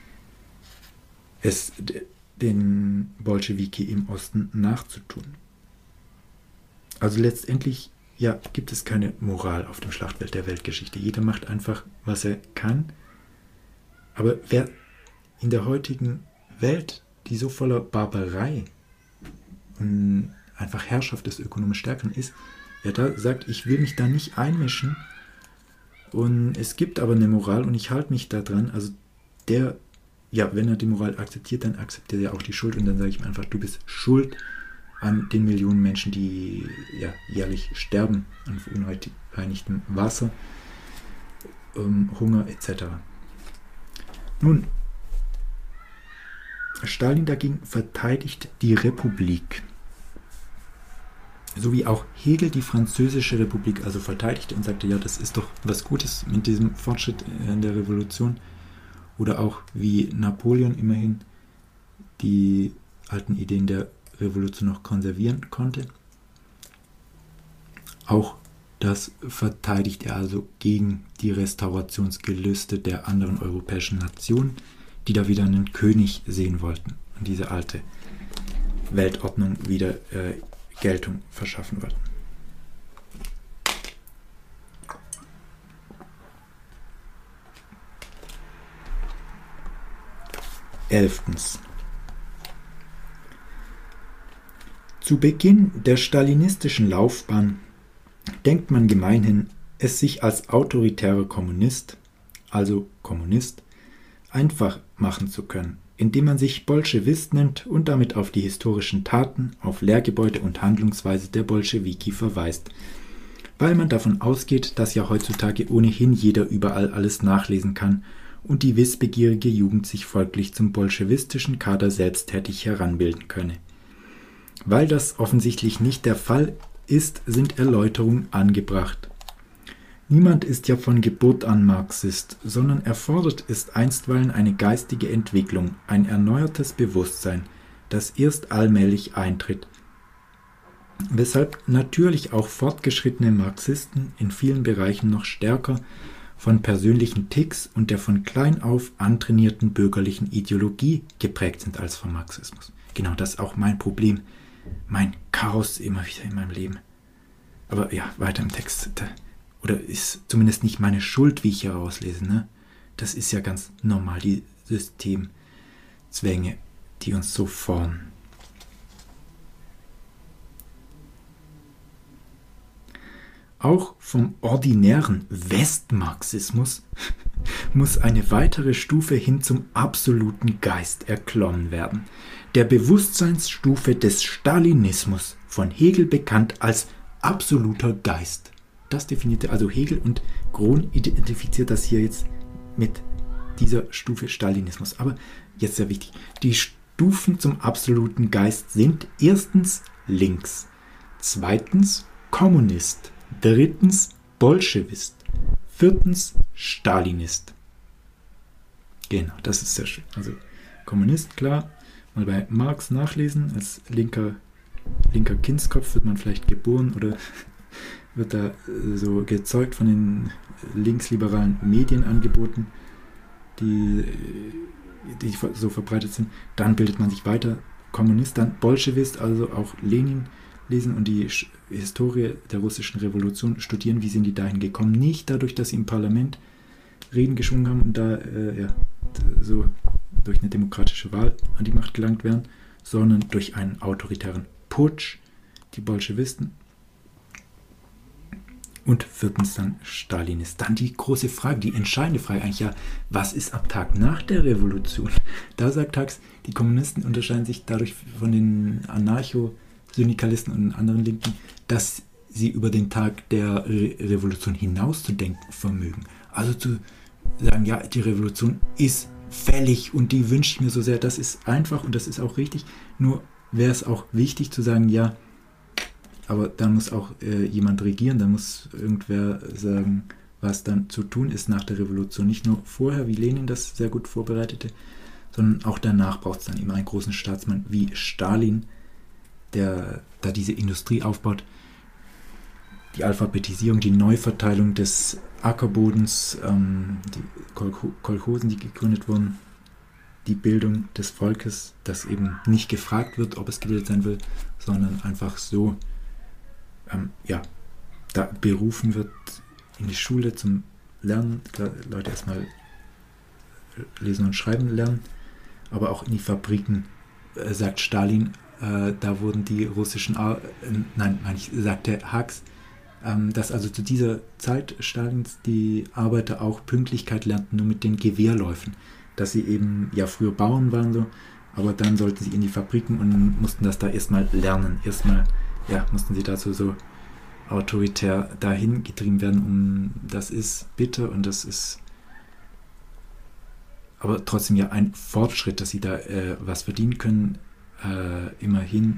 es den Bolschewiki im Osten nachzutun. Also letztendlich, ja, gibt es keine Moral auf dem Schlachtfeld der Weltgeschichte. Jeder macht einfach, was er kann. Aber wer in der heutigen Welt, die so voller Barbarei und einfach Herrschaft des ökonomisch Stärkeren ist, wer da sagt, ich will mich da nicht einmischen und es gibt aber eine Moral und ich halte mich da dran, also der, ja, wenn er die Moral akzeptiert, dann akzeptiert er auch die Schuld und dann sage ich mir einfach, du bist schuld an den Millionen Menschen, die ja jährlich sterben an verunreinigtem Wasser, Hunger etc. Nun, Stalin dagegen verteidigt die Republik, so wie auch Hegel die französische Republik verteidigte und sagte, ja, das ist doch was Gutes mit diesem Fortschritt in der Revolution. oder auch wie Napoleon immerhin die alten Ideen der Revolution noch konservieren konnte. Auch das verteidigt er also gegen die Restaurationsgelüste der anderen europäischen Nationen, die da wieder einen König sehen wollten und diese alte Weltordnung wieder Geltung verschaffen wollten. Elftens. Zu Beginn der stalinistischen Laufbahn denkt man gemeinhin, es sich als autoritärer Kommunist, also Kommunist, einfach machen zu können, indem man sich Bolschewist nennt und damit auf die historischen Taten, auf Lehrgebäude und Handlungsweise der Bolschewiki verweist, weil man davon ausgeht, dass ja heutzutage ohnehin jeder überall alles nachlesen kann und die wissbegierige Jugend sich folglich zum bolschewistischen Kader selbsttätig heranbilden könne. Weil das offensichtlich nicht der Fall ist, sind Erläuterungen angebracht. Niemand ist ja von Geburt an Marxist, sondern erfordert ist einstweilen eine geistige Entwicklung, ein erneuertes Bewusstsein, das erst allmählich eintritt. Weshalb natürlich auch fortgeschrittene Marxisten in vielen Bereichen noch stärker von persönlichen Ticks und der von klein auf antrainierten bürgerlichen Ideologie geprägt sind als vom Marxismus. Genau, das ist auch mein Problem, mein Chaos immer wieder in meinem Leben. Aber ja, weiter im Text. Oder ist zumindest nicht meine Schuld, wie ich hier rauslese. Ne? Das ist ja ganz normal, die Systemzwänge, die uns so formen. Auch vom ordinären Westmarxismus muss eine weitere Stufe hin zum absoluten Geist erklommen werden, der Bewusstseinsstufe des Stalinismus, von Hegel bekannt als absoluter Geist. Das definierte also Hegel und Grohn identifiziert das hier jetzt mit dieser Stufe Stalinismus. Aber jetzt sehr wichtig, die Stufen zum absoluten Geist sind erstens links, zweitens Kommunist, drittens Bolschewist, viertens Stalinist. Genau, das ist sehr schön. Also Kommunist, klar, mal bei Marx nachlesen, als linker Kindskopf wird man vielleicht geboren oder wird da so gezeugt von den linksliberalen Medienangeboten, die so verbreitet sind. Dann bildet man sich weiter Kommunist, dann Bolschewist, also auch Lenin lesen und die Historie der russischen Revolution studieren. Wie sind die dahin gekommen? Nicht dadurch, dass sie im Parlament Reden geschwungen haben und da so durch eine demokratische Wahl an die Macht gelangt werden, sondern durch einen autoritären Putsch, die Bolschewisten. Und viertens dann Stalinist. Dann die große Frage, die entscheidende Frage eigentlich, ja, was ist am Tag nach der Revolution? Da sagt Hux, die Kommunisten unterscheiden sich dadurch von den Anarcho-Syndikalisten und anderen Linken, dass sie über den Tag der Revolution hinauszudenken vermögen. Also zu sagen, ja, die Revolution ist fällig und die wünsche ich mir so sehr. Das ist einfach und das ist auch richtig. Nur wäre es auch wichtig zu sagen, ja, aber dann muss auch jemand regieren, dann muss irgendwer sagen, was dann zu tun ist nach der Revolution. Nicht nur vorher, wie Lenin das sehr gut vorbereitete, sondern auch danach braucht es dann immer einen großen Staatsmann wie Stalin, der da diese Industrie aufbaut, die Alphabetisierung, die Neuverteilung des Ackerbodens, die Kolchosen, die gegründet wurden, die Bildung des Volkes, das eben nicht gefragt wird, ob es gebildet sein will, sondern einfach so da berufen wird in die Schule zum Lernen, Leute erstmal lesen und schreiben lernen, aber auch in die Fabriken, sagt Stalin, da wurden die russischen, sagte Hux, dass also zu dieser Zeit Stalins die Arbeiter auch Pünktlichkeit lernten, nur mit den Gewehrläufen, dass sie eben ja früher Bauern waren so, aber dann sollten sie in die Fabriken und mussten das da erstmal lernen, mussten sie dazu so autoritär dahin getrieben werden, das ist bitter und das ist aber trotzdem ja ein Fortschritt, dass sie da was verdienen können, immerhin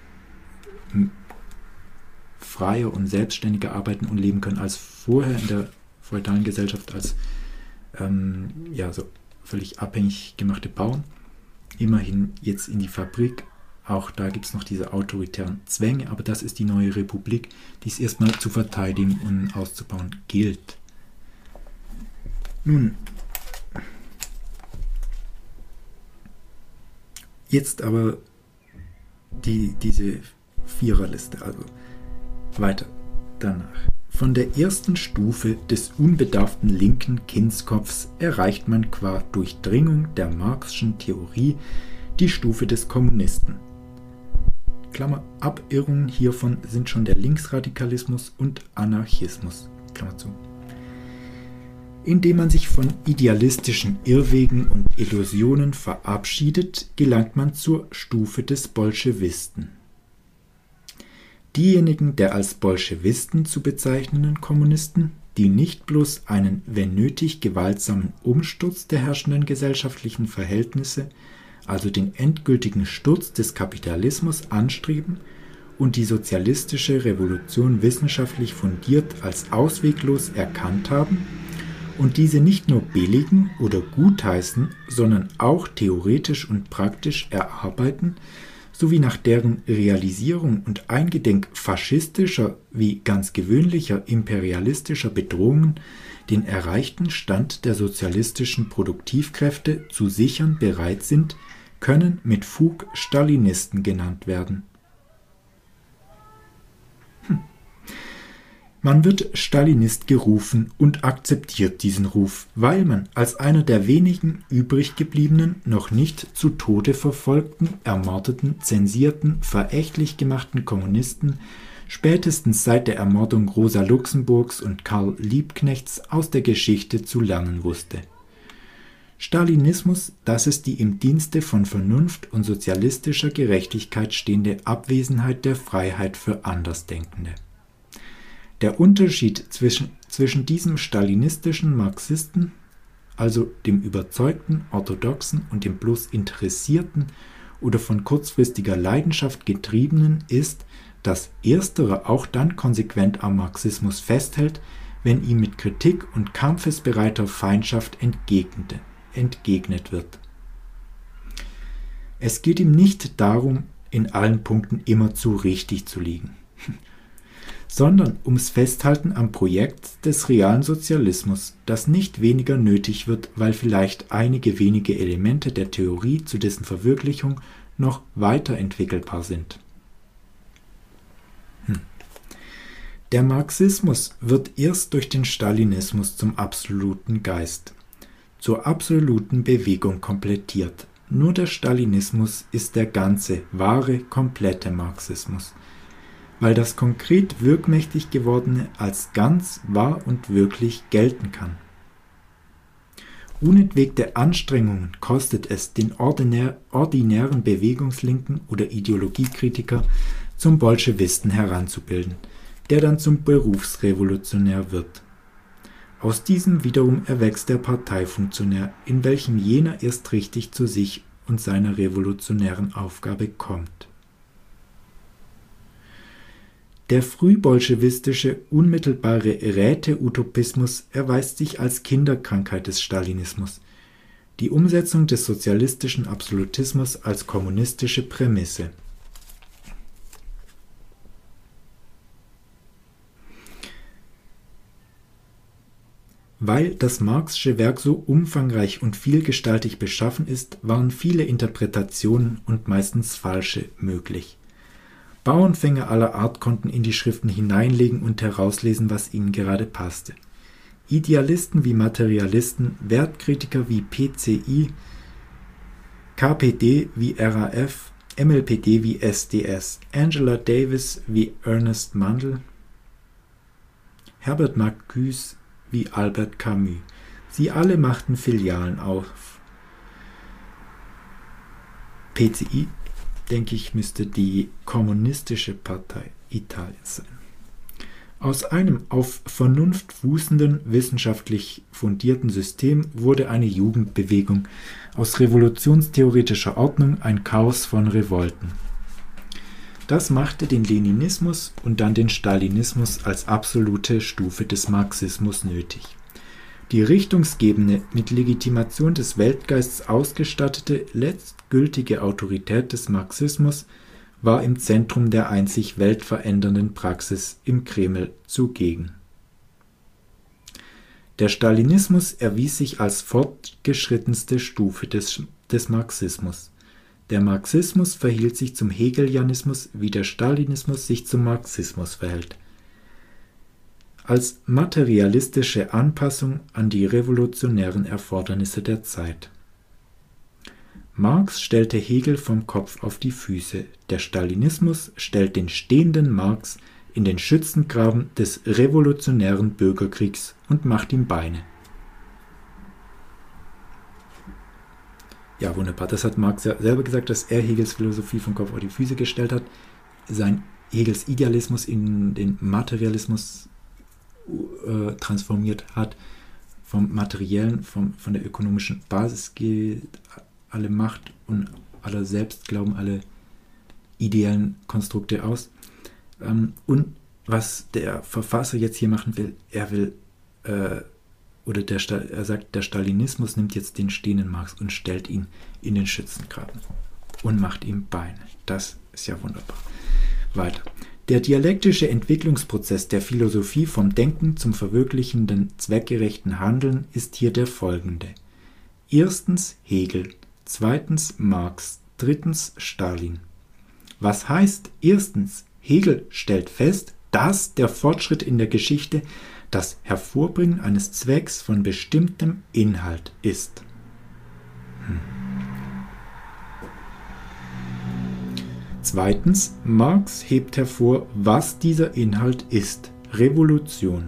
freier und selbstständiger arbeiten und leben können als vorher in der feudalen Gesellschaft, als so völlig abhängig gemachte Bauern. Immerhin jetzt in die Fabrik. Auch da gibt es noch diese autoritären Zwänge, aber das ist die neue Republik, die es erstmal zu verteidigen und auszubauen gilt. Nun, jetzt aber diese Viererliste, also weiter danach. Von der ersten Stufe des unbedarften linken Kindskopfs erreicht man qua Durchdringung der Marxischen Theorie die Stufe des Kommunisten. Klammer, Abirrungen hiervon sind schon der Linksradikalismus und Anarchismus. Klammer zu. Indem man sich von idealistischen Irrwegen und Illusionen verabschiedet, gelangt man zur Stufe des Bolschewisten. Diejenigen der als Bolschewisten zu bezeichnenden Kommunisten, die nicht bloß einen, wenn nötig, gewaltsamen Umsturz der herrschenden gesellschaftlichen Verhältnisse, also den endgültigen Sturz des Kapitalismus anstreben und die sozialistische Revolution wissenschaftlich fundiert als ausweglos erkannt haben und diese nicht nur billigen oder gutheißen, sondern auch theoretisch und praktisch erarbeiten, sowie nach deren Realisierung und eingedenk faschistischer wie ganz gewöhnlicher imperialistischer Bedrohungen den erreichten Stand der sozialistischen Produktivkräfte zu sichern bereit sind, können mit Fug Stalinisten genannt werden. Man wird Stalinist gerufen und akzeptiert diesen Ruf, weil man als einer der wenigen übrig gebliebenen, noch nicht zu Tode verfolgten, ermordeten, zensierten, verächtlich gemachten Kommunisten spätestens seit der Ermordung Rosa Luxemburgs und Karl Liebknechts aus der Geschichte zu lernen wusste. Stalinismus, das ist die im Dienste von Vernunft und sozialistischer Gerechtigkeit stehende Abwesenheit der Freiheit für Andersdenkende. Der Unterschied zwischen diesem stalinistischen Marxisten, also dem überzeugten, orthodoxen und dem bloß interessierten oder von kurzfristiger Leidenschaft getriebenen ist, dass ersterer auch dann konsequent am Marxismus festhält, wenn ihm mit Kritik und kampfesbereiter Feindschaft entgegnet wird. Es geht ihm nicht darum, in allen Punkten immerzu richtig zu liegen, sondern ums Festhalten am Projekt des realen Sozialismus, das nicht weniger nötig wird, weil vielleicht einige wenige Elemente der Theorie zu dessen Verwirklichung noch weiterentwickelbar sind. Der Marxismus wird erst durch den Stalinismus zum absoluten Geist, zur absoluten Bewegung komplettiert. Nur der Stalinismus ist der ganze, wahre, komplette Marxismus, weil das konkret wirkmächtig gewordene als ganz wahr und wirklich gelten kann. Unentwegte Anstrengungen kostet es den ordinären Bewegungslinken oder Ideologiekritiker zum Bolschewisten heranzubilden, der dann zum Berufsrevolutionär wird. Aus diesem wiederum erwächst der Parteifunktionär, in welchem jener erst richtig zu sich und seiner revolutionären Aufgabe kommt. Der frühbolschewistische, unmittelbare Räte-Utopismus erweist sich als Kinderkrankheit des Stalinismus, die Umsetzung des sozialistischen Absolutismus als kommunistische Prämisse. Weil das Marxische Werk so umfangreich und vielgestaltig beschaffen ist, waren viele Interpretationen und meistens falsche möglich. Bauernfänger aller Art konnten in die Schriften hineinlegen und herauslesen, was ihnen gerade passte. Idealisten wie Materialisten, Wertkritiker wie PCI, KPD wie RAF, MLPD wie SDS, Angela Davis wie Ernest Mandel, Herbert Marcuse wie Albert Camus. Sie alle machten Filialen auf. PCI, denke ich, müsste die Kommunistische Partei Italiens sein. Aus einem auf Vernunft fußenden, wissenschaftlich fundierten System wurde eine Jugendbewegung, aus revolutionstheoretischer Ordnung ein Chaos von Revolten. Das machte den Leninismus und dann den Stalinismus als absolute Stufe des Marxismus nötig. Die richtungsgebende, mit Legitimation des Weltgeistes ausgestattete, letztgültige Autorität des Marxismus war im Zentrum der einzig weltverändernden Praxis im Kreml zugegen. Der Stalinismus erwies sich als fortgeschrittenste Stufe des Marxismus. Der Marxismus verhielt sich zum Hegelianismus, wie der Stalinismus sich zum Marxismus verhält. Als materialistische Anpassung an die revolutionären Erfordernisse der Zeit. Marx stellte Hegel vom Kopf auf die Füße. Der Stalinismus stellt den stehenden Marx in den Schützengraben des revolutionären Bürgerkriegs und macht ihm Beine. Ja, wunderbar. Das hat Marx ja selber gesagt, dass er Hegels Philosophie vom Kopf auf die Füße gestellt hat. Sein Hegels Idealismus in den Materialismus transformiert hat. Vom Materiellen, von der ökonomischen Basis geht alle Macht und aller Selbstglauben, alle ideellen Konstrukte aus. Und was der Verfasser jetzt hier machen will, er sagt, der Stalinismus nimmt jetzt den stehenden Marx und stellt ihn in den Schützengraben und macht ihm Beine. Das ist ja wunderbar. Weiter. Der dialektische Entwicklungsprozess der Philosophie vom Denken zum verwirklichenden, zweckgerechten Handeln ist hier der folgende. Erstens Hegel, zweitens Marx, drittens Stalin. Was heißt erstens? Hegel stellt fest, dass der Fortschritt in der Geschichte das Hervorbringen eines Zwecks von bestimmtem Inhalt ist. Zweitens, Marx hebt hervor, was dieser Inhalt ist. Revolution.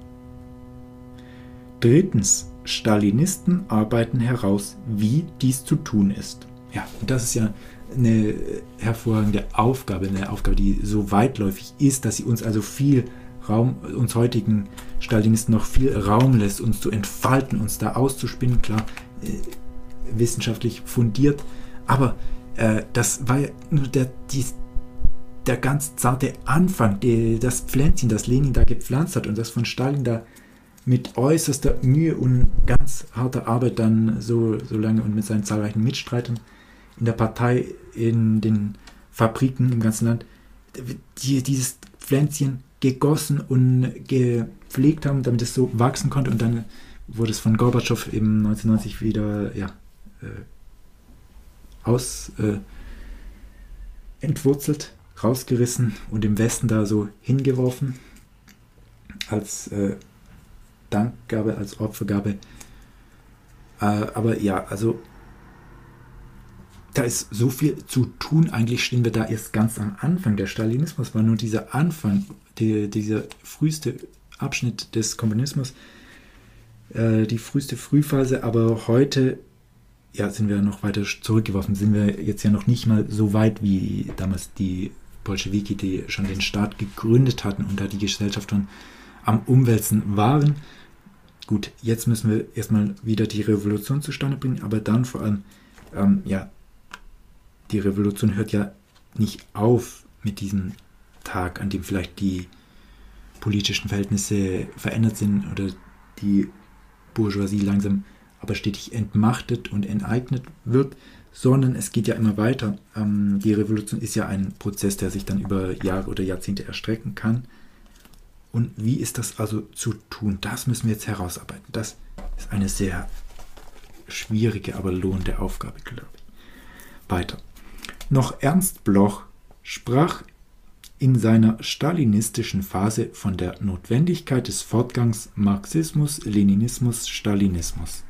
Drittens, Stalinisten arbeiten heraus, wie dies zu tun ist. Ja, und das ist ja eine hervorragende Aufgabe, die so weitläufig ist, dass sie uns also viel Raum, uns heutigen Stalinisten noch viel Raum lässt, uns zu entfalten, uns da auszuspinnen, klar, wissenschaftlich fundiert, aber das war ja nur der ganz zarte Anfang, das Pflänzchen, das Lenin da gepflanzt hat und das von Stalin da mit äußerster Mühe und ganz harter Arbeit dann so lange und mit seinen zahlreichen Mitstreitern in der Partei, in den Fabriken im ganzen Land, dieses Pflänzchen gegossen und gepflegt haben, damit es so wachsen konnte, und dann wurde es von Gorbatschow eben 1990 wieder entwurzelt, rausgerissen und im Westen da so hingeworfen als Dankgabe, als Opfergabe. Aber ja, also da ist so viel zu tun. Eigentlich stehen wir da erst ganz am Anfang. Der Stalinismus war nur dieser Anfang, dieser früheste Abschnitt des Kommunismus, die früheste Frühphase, aber heute sind wir noch weiter zurückgeworfen, sind wir jetzt ja noch nicht mal so weit wie damals die Bolschewiki, die schon den Staat gegründet hatten und da die Gesellschaft schon am Umwälzen waren. Gut, jetzt müssen wir erstmal wieder die Revolution zustande bringen, aber dann vor allem, die Revolution hört ja nicht auf mit diesem Tag, an dem vielleicht die politischen Verhältnisse verändert sind oder die Bourgeoisie langsam aber stetig entmachtet und enteignet wird, sondern es geht ja immer weiter. Die Revolution ist ja ein Prozess, der sich dann über Jahre oder Jahrzehnte erstrecken kann. Und wie ist das also zu tun? Das müssen wir jetzt herausarbeiten. Das ist eine sehr schwierige, aber lohnende Aufgabe, glaube ich. Weiter. Noch Ernst Bloch sprach in seiner stalinistischen Phase von der Notwendigkeit des Fortgangs Marxismus, Leninismus, Stalinismus.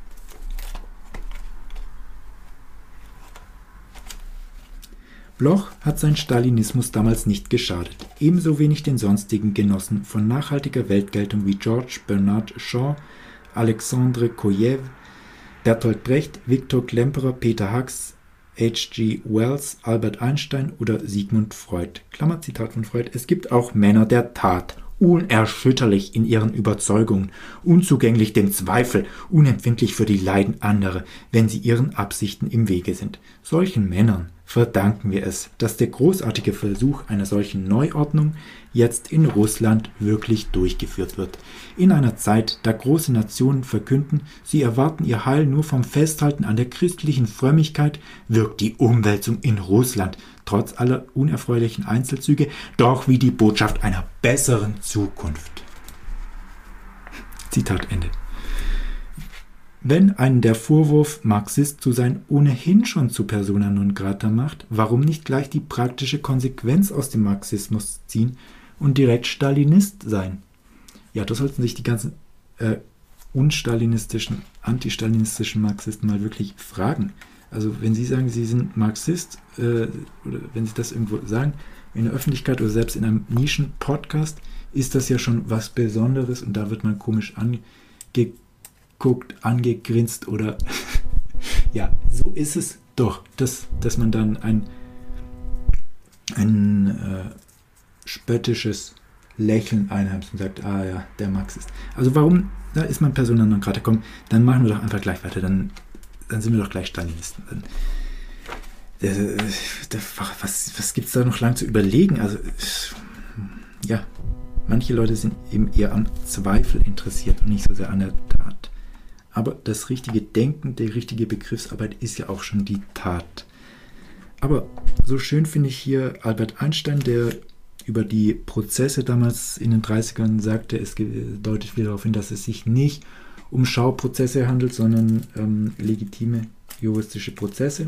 Bloch hat sein Stalinismus damals nicht geschadet, ebenso wenig den sonstigen Genossen von nachhaltiger Weltgeltung wie George Bernard Shaw, Alexandre Kojew, Bertolt Brecht, Viktor Klemperer, Peter Hux, H.G. Wells, Albert Einstein oder Sigmund Freud. Klammerzitat von Freud: Es gibt auch Männer der Tat. unerschütterlich in ihren Überzeugungen, unzugänglich dem Zweifel, unempfindlich für die Leiden anderer, wenn sie ihren Absichten im Wege sind. Solchen Männern verdanken wir es, dass der großartige Versuch einer solchen Neuordnung jetzt in Russland wirklich durchgeführt wird. In einer Zeit, da große Nationen verkünden, sie erwarten ihr Heil nur vom Festhalten an der christlichen Frömmigkeit, wirkt die Umwälzung in Russland, trotz aller unerfreulichen Einzelzüge, doch wie die Botschaft einer besseren Zukunft. Zitat Ende. Wenn einen der Vorwurf, Marxist zu sein, ohnehin schon zu persona non grata macht, warum nicht gleich die praktische Konsequenz aus dem Marxismus ziehen und direkt Stalinist sein? Ja, da sollten sich die ganzen unstalinistischen, antistalinistischen Marxisten mal wirklich fragen. Also wenn Sie sagen, Sie sind Marxist, oder wenn Sie das irgendwo sagen, in der Öffentlichkeit oder selbst in einem Nischen-Podcast, ist das ja schon was Besonderes und da wird man komisch angeguckt, angegrinst oder ja, so ist es doch, dass man dann ein spöttisches Lächeln einheimst und sagt, ah ja, der Marxist. Also warum, da ist man persona non grata, komm, dann machen wir doch einfach gleich weiter, dann sind wir doch gleich Stalinisten. Was gibt es da noch lang zu überlegen? Also, ja, manche Leute sind eben eher am Zweifel interessiert und nicht so sehr an der Tat. Aber das richtige Denken, die richtige Begriffsarbeit ist ja auch schon die Tat. Aber so schön finde ich hier Albert Einstein, der über die Prozesse damals in den 30ern sagte, es deutet wieder darauf hin, dass es sich nicht um Schauprozesse handelt, sondern legitime juristische Prozesse.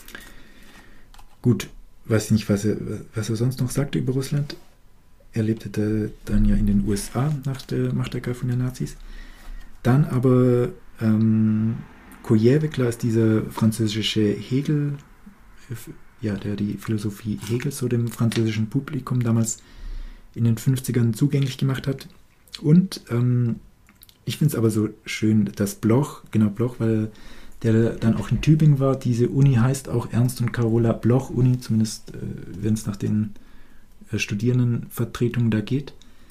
Gut, weiß ich nicht, was er sonst noch sagte über Russland. Er lebte dann ja in den USA nach der Machtergreifung der Nazis. Dann aber Kojewe, ist dieser französische Hegel, ja, der die Philosophie Hegels so dem französischen Publikum damals in den 50ern zugänglich gemacht hat. Und ich finde es aber so schön, dass Bloch, weil der dann auch in Tübingen war, diese Uni heißt auch Ernst und Carola Bloch Uni, zumindest wenn es nach den Studierendenvertretungen da geht.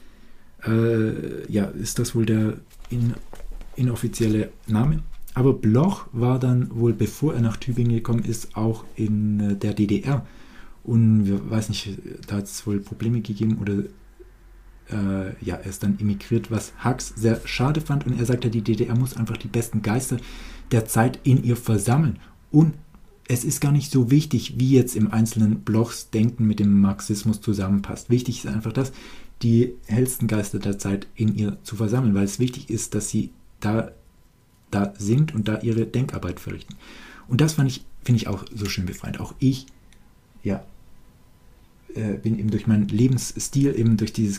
Ja, ist das wohl der inoffizielle Name. Aber Bloch war dann wohl, bevor er nach Tübingen gekommen ist, auch in der DDR. Und ich weiß nicht, da hat es wohl Probleme gegeben oder ja, er ist dann emigriert, was Hux sehr schade fand. Und er sagte, die DDR muss einfach die besten Geister der Zeit in ihr versammeln. Und es ist gar nicht so wichtig, wie jetzt im einzelnen Blochs Denken mit dem Marxismus zusammenpasst. Wichtig ist einfach das, die hellsten Geister der Zeit in ihr zu versammeln, weil es wichtig ist, dass sie da sind und da ihre Denkarbeit verrichten. Und das finde ich auch so schön befreiend. Auch ich, ja, bin eben durch meinen Lebensstil, eben durch diesen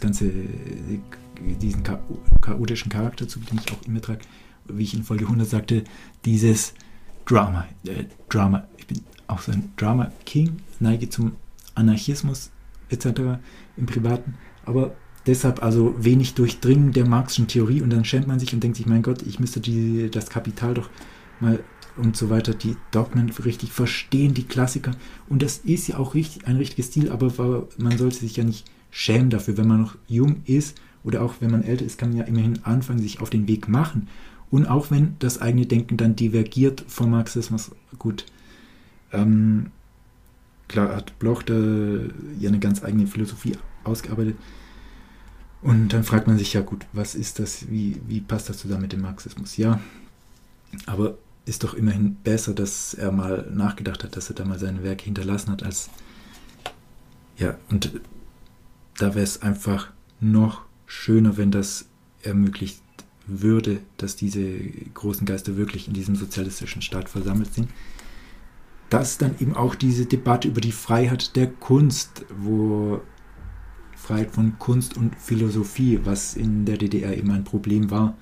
chaotischen Charakter, zu dem ich auch immer trage, wie ich in Folge 100 sagte, dieses Drama. Ich bin auch so ein Drama-King, neige zum Anarchismus etc. im Privaten, aber deshalb also wenig Durchdringen der Marxischen Theorie und dann schämt man sich und denkt sich, mein Gott, ich müsste das Kapital doch mal und so weiter, die Dogmen richtig verstehen, die Klassiker. Und das ist ja auch ein richtiges Ziel, aber man sollte sich ja nicht schämen dafür. Wenn man noch jung ist oder auch wenn man älter ist, kann man ja immerhin anfangen, sich auf den Weg machen. Und auch wenn das eigene Denken dann divergiert vom Marxismus, gut, klar hat Bloch da ja eine ganz eigene Philosophie ausgearbeitet. Und dann fragt man sich, ja gut, was ist das, wie passt das zusammen mit dem Marxismus? Ja, aber ist doch immerhin besser, dass er mal nachgedacht hat, dass er da mal seine Werke hinterlassen hat, als, ja, und da wäre es einfach noch schöner, wenn das ermöglicht würde, dass diese großen Geister wirklich in diesem sozialistischen Staat versammelt sind. Dass dann eben auch diese Debatte über die Freiheit der Kunst, wo Freiheit von Kunst und Philosophie, was in der DDR eben ein Problem war,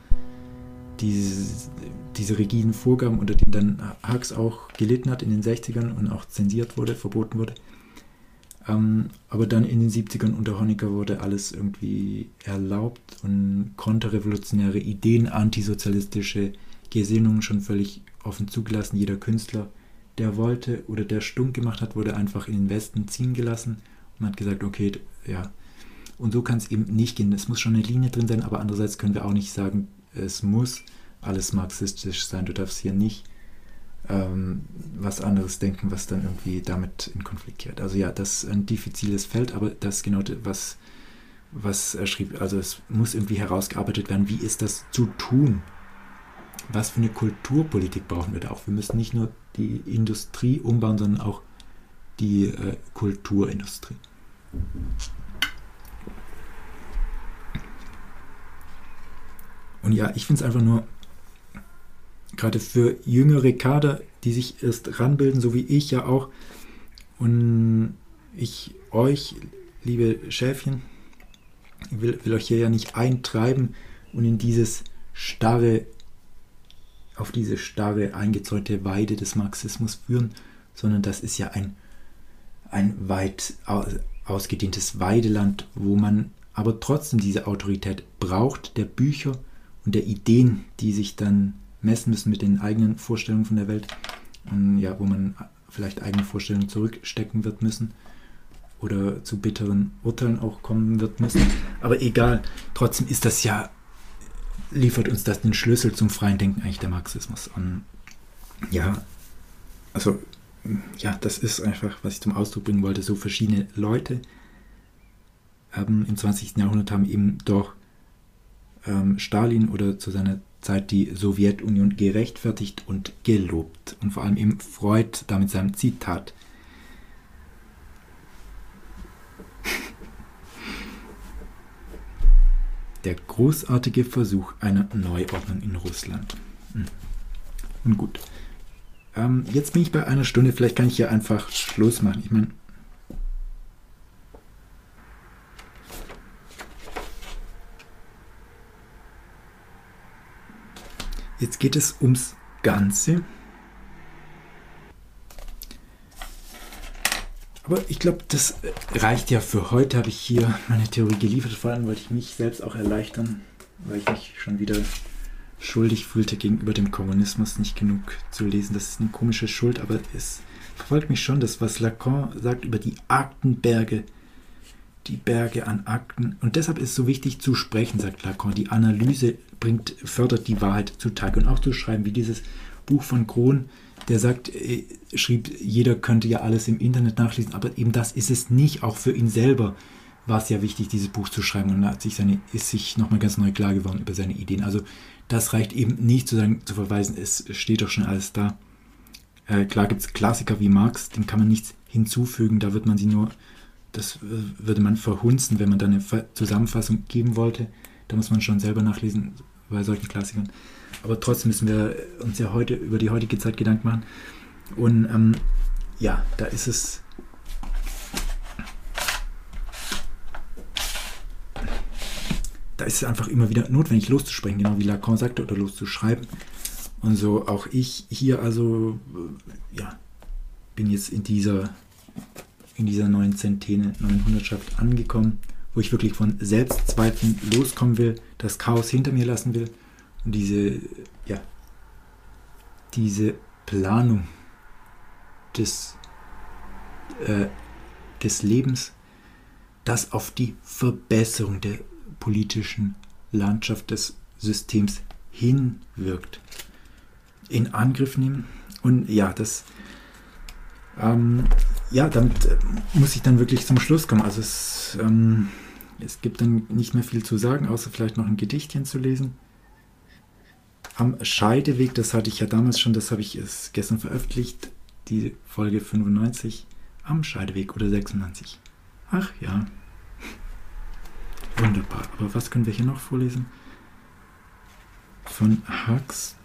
diese rigiden Vorgaben, unter denen dann Hux auch gelitten hat in den 60ern und auch zensiert wurde, verboten wurde. Aber dann in den 70ern unter Honecker wurde alles irgendwie erlaubt und konterrevolutionäre Ideen, antisozialistische Gesinnungen schon völlig offen zugelassen. Jeder Künstler, der wollte oder der stunk gemacht hat, wurde einfach in den Westen ziehen gelassen und hat gesagt, okay, ja. Und so kann es eben nicht gehen. Es muss schon eine Linie drin sein, aber andererseits können wir auch nicht sagen, es muss alles marxistisch sein. Du darfst hier nicht was anderes denken, was dann irgendwie damit in Konflikt gerät. Also ja, das ist ein diffiziles Feld, aber das ist genau was er schrieb. Also es muss irgendwie herausgearbeitet werden, wie ist das zu tun? Was für eine Kulturpolitik brauchen wir da auch? Wir müssen nicht nur die Industrie umbauen, sondern auch die Kulturindustrie. Und ja, ich finde es einfach nur, gerade für jüngere Kader, die sich erst ranbilden, so wie ich ja auch, und ich euch, liebe Schäfchen, will euch hier ja nicht eintreiben und in auf diese starre, eingezäunte Weide des Marxismus führen, sondern das ist ja ein weit ausgedehntes Weideland, wo man aber trotzdem diese Autorität braucht, der Bücher und der Ideen, die sich dann messen müssen mit den eigenen Vorstellungen von der Welt, und ja, wo man vielleicht eigene Vorstellungen zurückstecken wird müssen oder zu bitteren Urteilen auch kommen wird müssen. Aber egal, trotzdem ist das ja, liefert uns das den Schlüssel zum freien Denken eigentlich der Marxismus. Und ja, also ja, das ist einfach, was ich zum Ausdruck bringen wollte. So verschiedene Leute im 20. Jahrhundert haben eben doch Stalin oder zu seiner Zeit die Sowjetunion gerechtfertigt und gelobt. Und vor allem eben Freud da mit seinem Zitat. Der großartige Versuch einer Neuordnung in Russland. Und gut. Jetzt bin ich bei einer Stunde. Vielleicht kann ich hier einfach Schluss machen. Ich meine, jetzt geht es ums Ganze. Aber ich glaube, das reicht ja für heute. Habe ich hier meine Theorie geliefert. Vor allem wollte ich mich selbst auch erleichtern, weil ich mich schon wieder schuldig fühlte gegenüber dem Kommunismus, nicht genug zu lesen. Das ist eine komische Schuld, aber es verfolgt mich schon, das, was Lacan sagt über die Aktenberge, die Berge an Akten. Und deshalb ist es so wichtig zu sprechen, sagt Lacan. Die Analyse fördert die Wahrheit zutage. Und auch zu schreiben, wie dieses Buch von Krohn, der schrieb, jeder könnte ja alles im Internet nachlesen, aber eben das ist es nicht. Auch für ihn selber war es ja wichtig, dieses Buch zu schreiben. Und da ist sich nochmal ganz neu klar geworden über seine Ideen. Also das reicht eben nicht zu verweisen, es steht doch schon alles da. Klar gibt es Klassiker wie Marx, dem kann man nichts hinzufügen, da wird man das würde man verhunzen, wenn man da eine Zusammenfassung geben wollte. Da muss man schon selber nachlesen bei solchen Klassikern. Aber trotzdem müssen wir uns ja heute über die heutige Zeit Gedanken machen. Und ja, da ist es einfach immer wieder notwendig, loszusprechen, genau wie Lacan sagte, oder loszuschreiben. Und so auch ich hier, also ja, bin jetzt in dieser neuen Centene, neuen Hundertschaft angekommen, wo ich wirklich von Selbstzweifeln loskommen will, das Chaos hinter mir lassen will und diese Planung des Lebens, das auf die Verbesserung der politischen Landschaft des Systems hinwirkt, in Angriff nehmen. Und ja, damit muss ich dann wirklich zum Schluss kommen. Also es gibt dann nicht mehr viel zu sagen, außer vielleicht noch ein Gedichtchen zu lesen. Am Scheideweg, das hatte ich ja damals schon, das habe ich erst gestern veröffentlicht, die Folge 95, am Scheideweg oder 96. Ach ja, wunderbar. Aber was können wir hier noch vorlesen? Von Hux.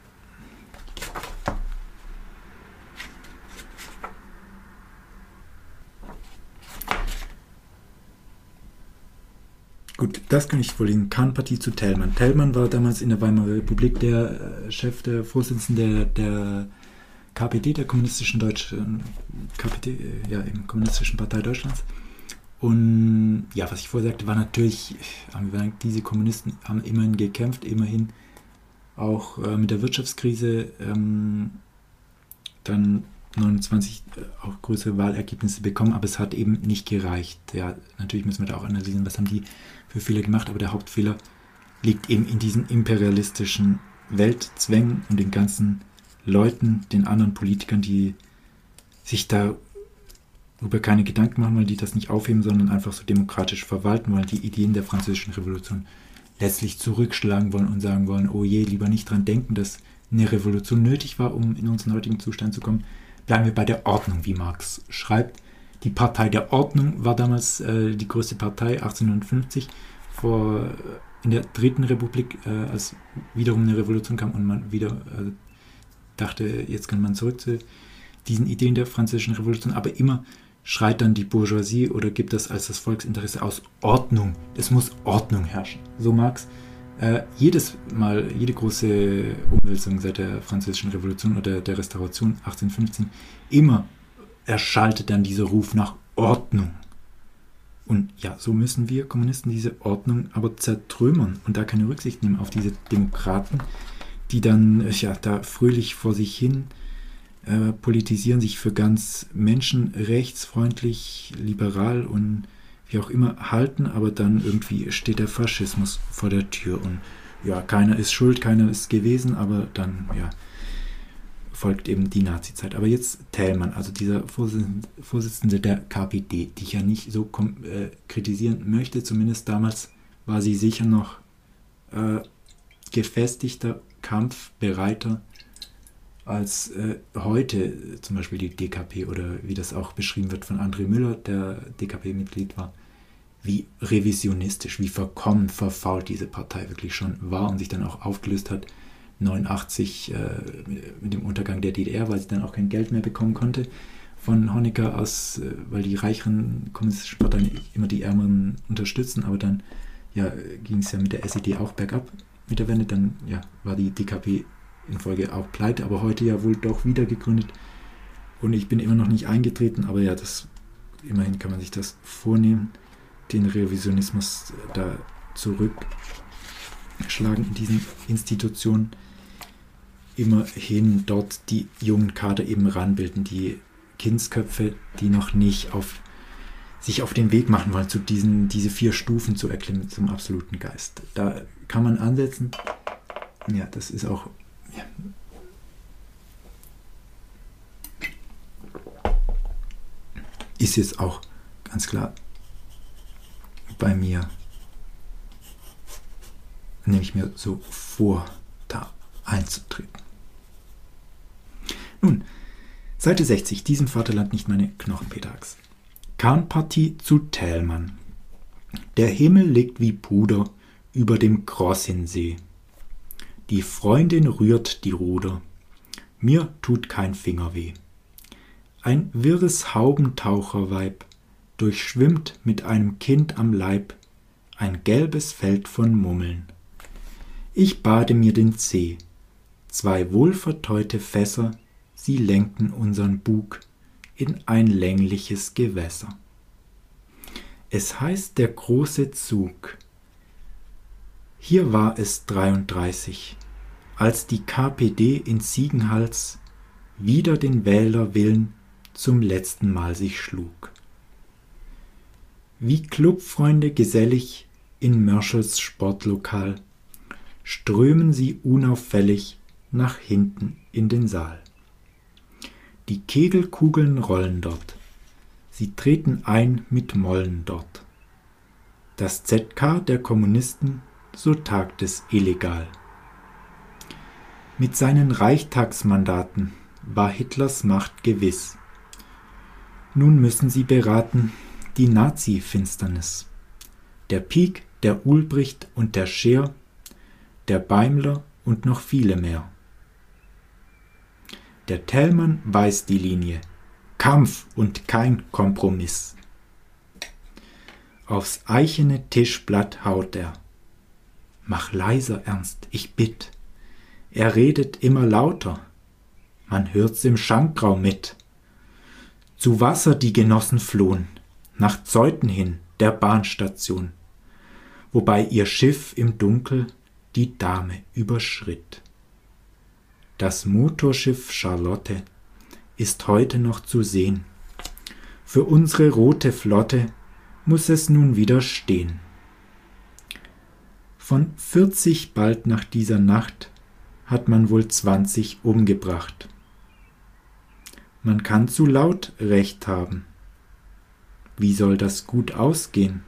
Gut, das kann ich vorlesen. Kahnpartie zu Thälmann. Thälmann war damals in der Weimarer Republik der Vorsitzende der KPD, der Kommunistischen Kommunistischen Partei Deutschlands. Und ja, was ich vorher sagte, war natürlich, diese Kommunisten haben immerhin gekämpft, immerhin auch mit der Wirtschaftskrise dann 29 auch größere Wahlergebnisse bekommen, aber es hat eben nicht gereicht. Ja, natürlich müssen wir da auch analysieren, was haben die für Fehler gemacht, aber der Hauptfehler liegt eben in diesen imperialistischen Weltzwängen und den ganzen Leuten, den anderen Politikern, die sich darüber keine Gedanken machen wollen, die das nicht aufheben, sondern einfach so demokratisch verwalten wollen, die Ideen der Französischen Revolution letztlich zurückschlagen wollen und sagen wollen, oh je, lieber nicht dran denken, dass eine Revolution nötig war, um in unseren heutigen Zustand zu kommen. Bleiben wir bei der Ordnung, wie Marx schreibt. Die Partei der Ordnung war damals die größte Partei, 1850, in der Dritten Republik, als wiederum eine Revolution kam und man wieder dachte, jetzt kann man zurück zu diesen Ideen der Französischen Revolution, aber immer schreit dann die Bourgeoisie oder gibt das als das Volksinteresse aus Ordnung. Es muss Ordnung herrschen. So Marx. Jedes Mal, jede große Umwälzung seit der Französischen Revolution oder der Restauration 1815, immer erschaltet dann dieser Ruf nach Ordnung. Und ja, so müssen wir Kommunisten diese Ordnung aber zertrümmern und da keine Rücksicht nehmen auf diese Demokraten, die dann da fröhlich vor sich hin politisieren, sich für ganz menschenrechtsfreundlich, liberal und wie auch immer halten, aber dann irgendwie steht der Faschismus vor der Tür und ja, keiner ist schuld, keiner ist gewesen, aber dann folgt eben die Nazizeit. Aber jetzt Thälmann, also dieser Vorsitzende der KPD, die ich ja nicht so kritisieren möchte, zumindest damals war sie sicher noch gefestigter, kampfbereiter als heute zum Beispiel die DKP oder wie das auch beschrieben wird von André Müller, der DKP-Mitglied war, wie revisionistisch, wie verkommen, verfault diese Partei wirklich schon war und sich dann auch aufgelöst hat, 89 mit dem Untergang der DDR, weil sie dann auch kein Geld mehr bekommen konnte von Honecker aus, weil die reicheren kommunistischen Parteien immer die Ärmeren unterstützen, aber dann ging es ja mit der SED auch bergab mit der Wende, dann war die DKP in Folge auch pleite, aber heute ja wohl doch wieder gegründet und ich bin immer noch nicht eingetreten, aber immerhin kann man sich das vornehmen, den Revisionismus da zurückschlagen in diesen Institutionen, immerhin dort die jungen Kader eben ranbilden, die Kindsköpfe, die noch nicht sich auf den Weg machen wollen, diese 4 Stufen zu erklimmen zum absoluten Geist. Da kann man ansetzen. Ja, das ist auch ist jetzt auch ganz klar bei mir, nehme ich mir so vor, da einzutreten. Nun, Seite 60, diesem Vaterland nicht meine Knochen, Peter Hacks. Kahnpartie zu Thälmann. Der Himmel liegt wie Puder über dem Krossinsee. Die Freundin rührt die Ruder, mir tut kein Finger weh. Ein wirres Haubentaucherweib durchschwimmt mit einem Kind am Leib ein gelbes Feld von Mummeln. Ich bade mir den Zeh, 2 wohlverteute Fässer, sie lenkten unsern Bug in ein längliches Gewässer. Es heißt der große Zug. Hier war es 33, als die KPD in Ziegenhals wider den Wählerwillen zum letzten Mal sich schlug. Wie Clubfreunde gesellig in Mörschels Sportlokal strömen sie unauffällig nach hinten in den Saal. Die Kegelkugeln rollen dort, sie treten ein mit Mollen dort. Das ZK der Kommunisten, so tagt es illegal. Mit seinen Reichstagsmandaten war Hitlers Macht gewiss. Nun müssen sie beraten die Nazi-Finsternis. Der Pieck, der Ulbricht und der Scheer, der Beimler und noch viele mehr. Der Thälmann weiß die Linie. Kampf und kein Kompromiss. Aufs eichene Tischblatt haut er. Mach leiser, Ernst, ich bitt. Er redet immer lauter. Man hört's im Schankraum mit. Zu Wasser die Genossen flohen, nach Zeuthen hin, der Bahnstation, wobei ihr Schiff im Dunkel die Dame überschritt. Das Motorschiff Charlotte ist heute noch zu sehen. Für unsere rote Flotte muss es nun wieder stehen. Von 40 bald nach dieser Nacht hat man wohl 20 umgebracht. Man kann zu laut Recht haben. Wie soll das gut ausgehen?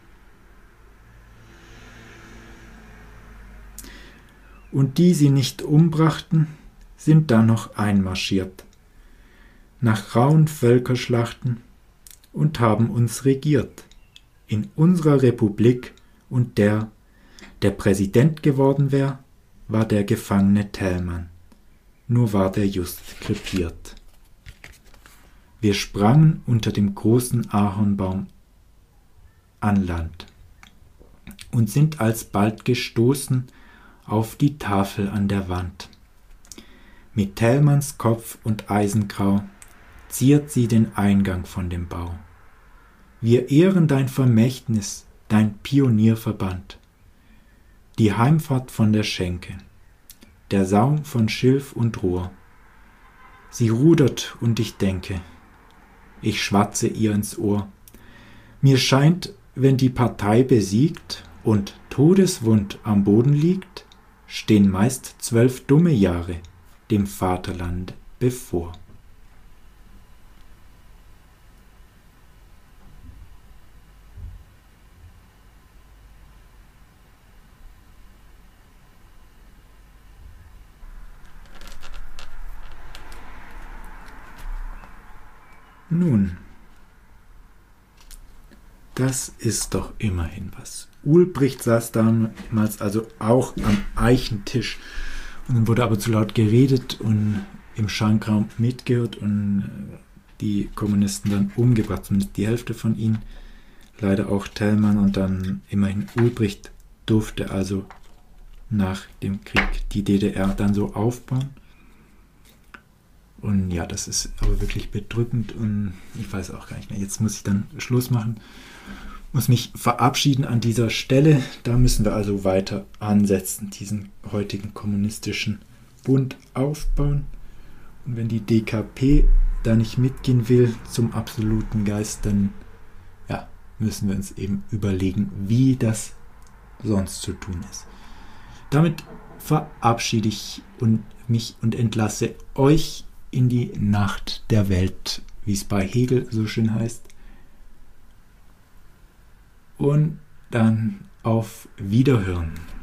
Und die sie nicht umbrachten, sind dann noch einmarschiert, nach rauen Völkerschlachten, und haben uns regiert, in unserer Republik, und der Präsident geworden wär, war der Gefangene Thälmann, nur war der just krepiert. Wir sprangen unter dem großen Ahornbaum an Land und sind alsbald gestoßen auf die Tafel an der Wand. Mit Thälmanns Kopf und Eisengrau ziert sie den Eingang von dem Bau. Wir ehren dein Vermächtnis, dein Pionierverband, die Heimfahrt von der Schenke, der Saum von Schilf und Rohr. Sie rudert und ich denke, ich schwatze ihr ins Ohr. Mir scheint, wenn die Partei besiegt und todeswund am Boden liegt, stehen meist 12 dumme Jahre dem Vaterland bevor. Nun, das ist doch immerhin was. Ulbricht saß damals also auch am Eichentisch und dann wurde aber zu laut geredet und im Schankraum mitgehört und die Kommunisten dann umgebracht, zumindest die Hälfte von ihnen, leider auch Thälmann, und dann immerhin Ulbricht durfte also nach dem Krieg die DDR dann so aufbauen. Und ja, das ist aber wirklich bedrückend und ich weiß auch gar nicht mehr. Jetzt muss ich dann Schluss machen, muss mich verabschieden an dieser Stelle. Da müssen wir also weiter ansetzen, diesen heutigen kommunistischen Bund aufbauen. Und wenn die DKP da nicht mitgehen will zum absoluten Geist, dann ja, müssen wir uns eben überlegen, wie das sonst zu tun ist. Damit verabschiede ich mich und entlasse euch in die Nacht der Welt, wie es bei Hegel so schön heißt. Und dann auf Wiederhören.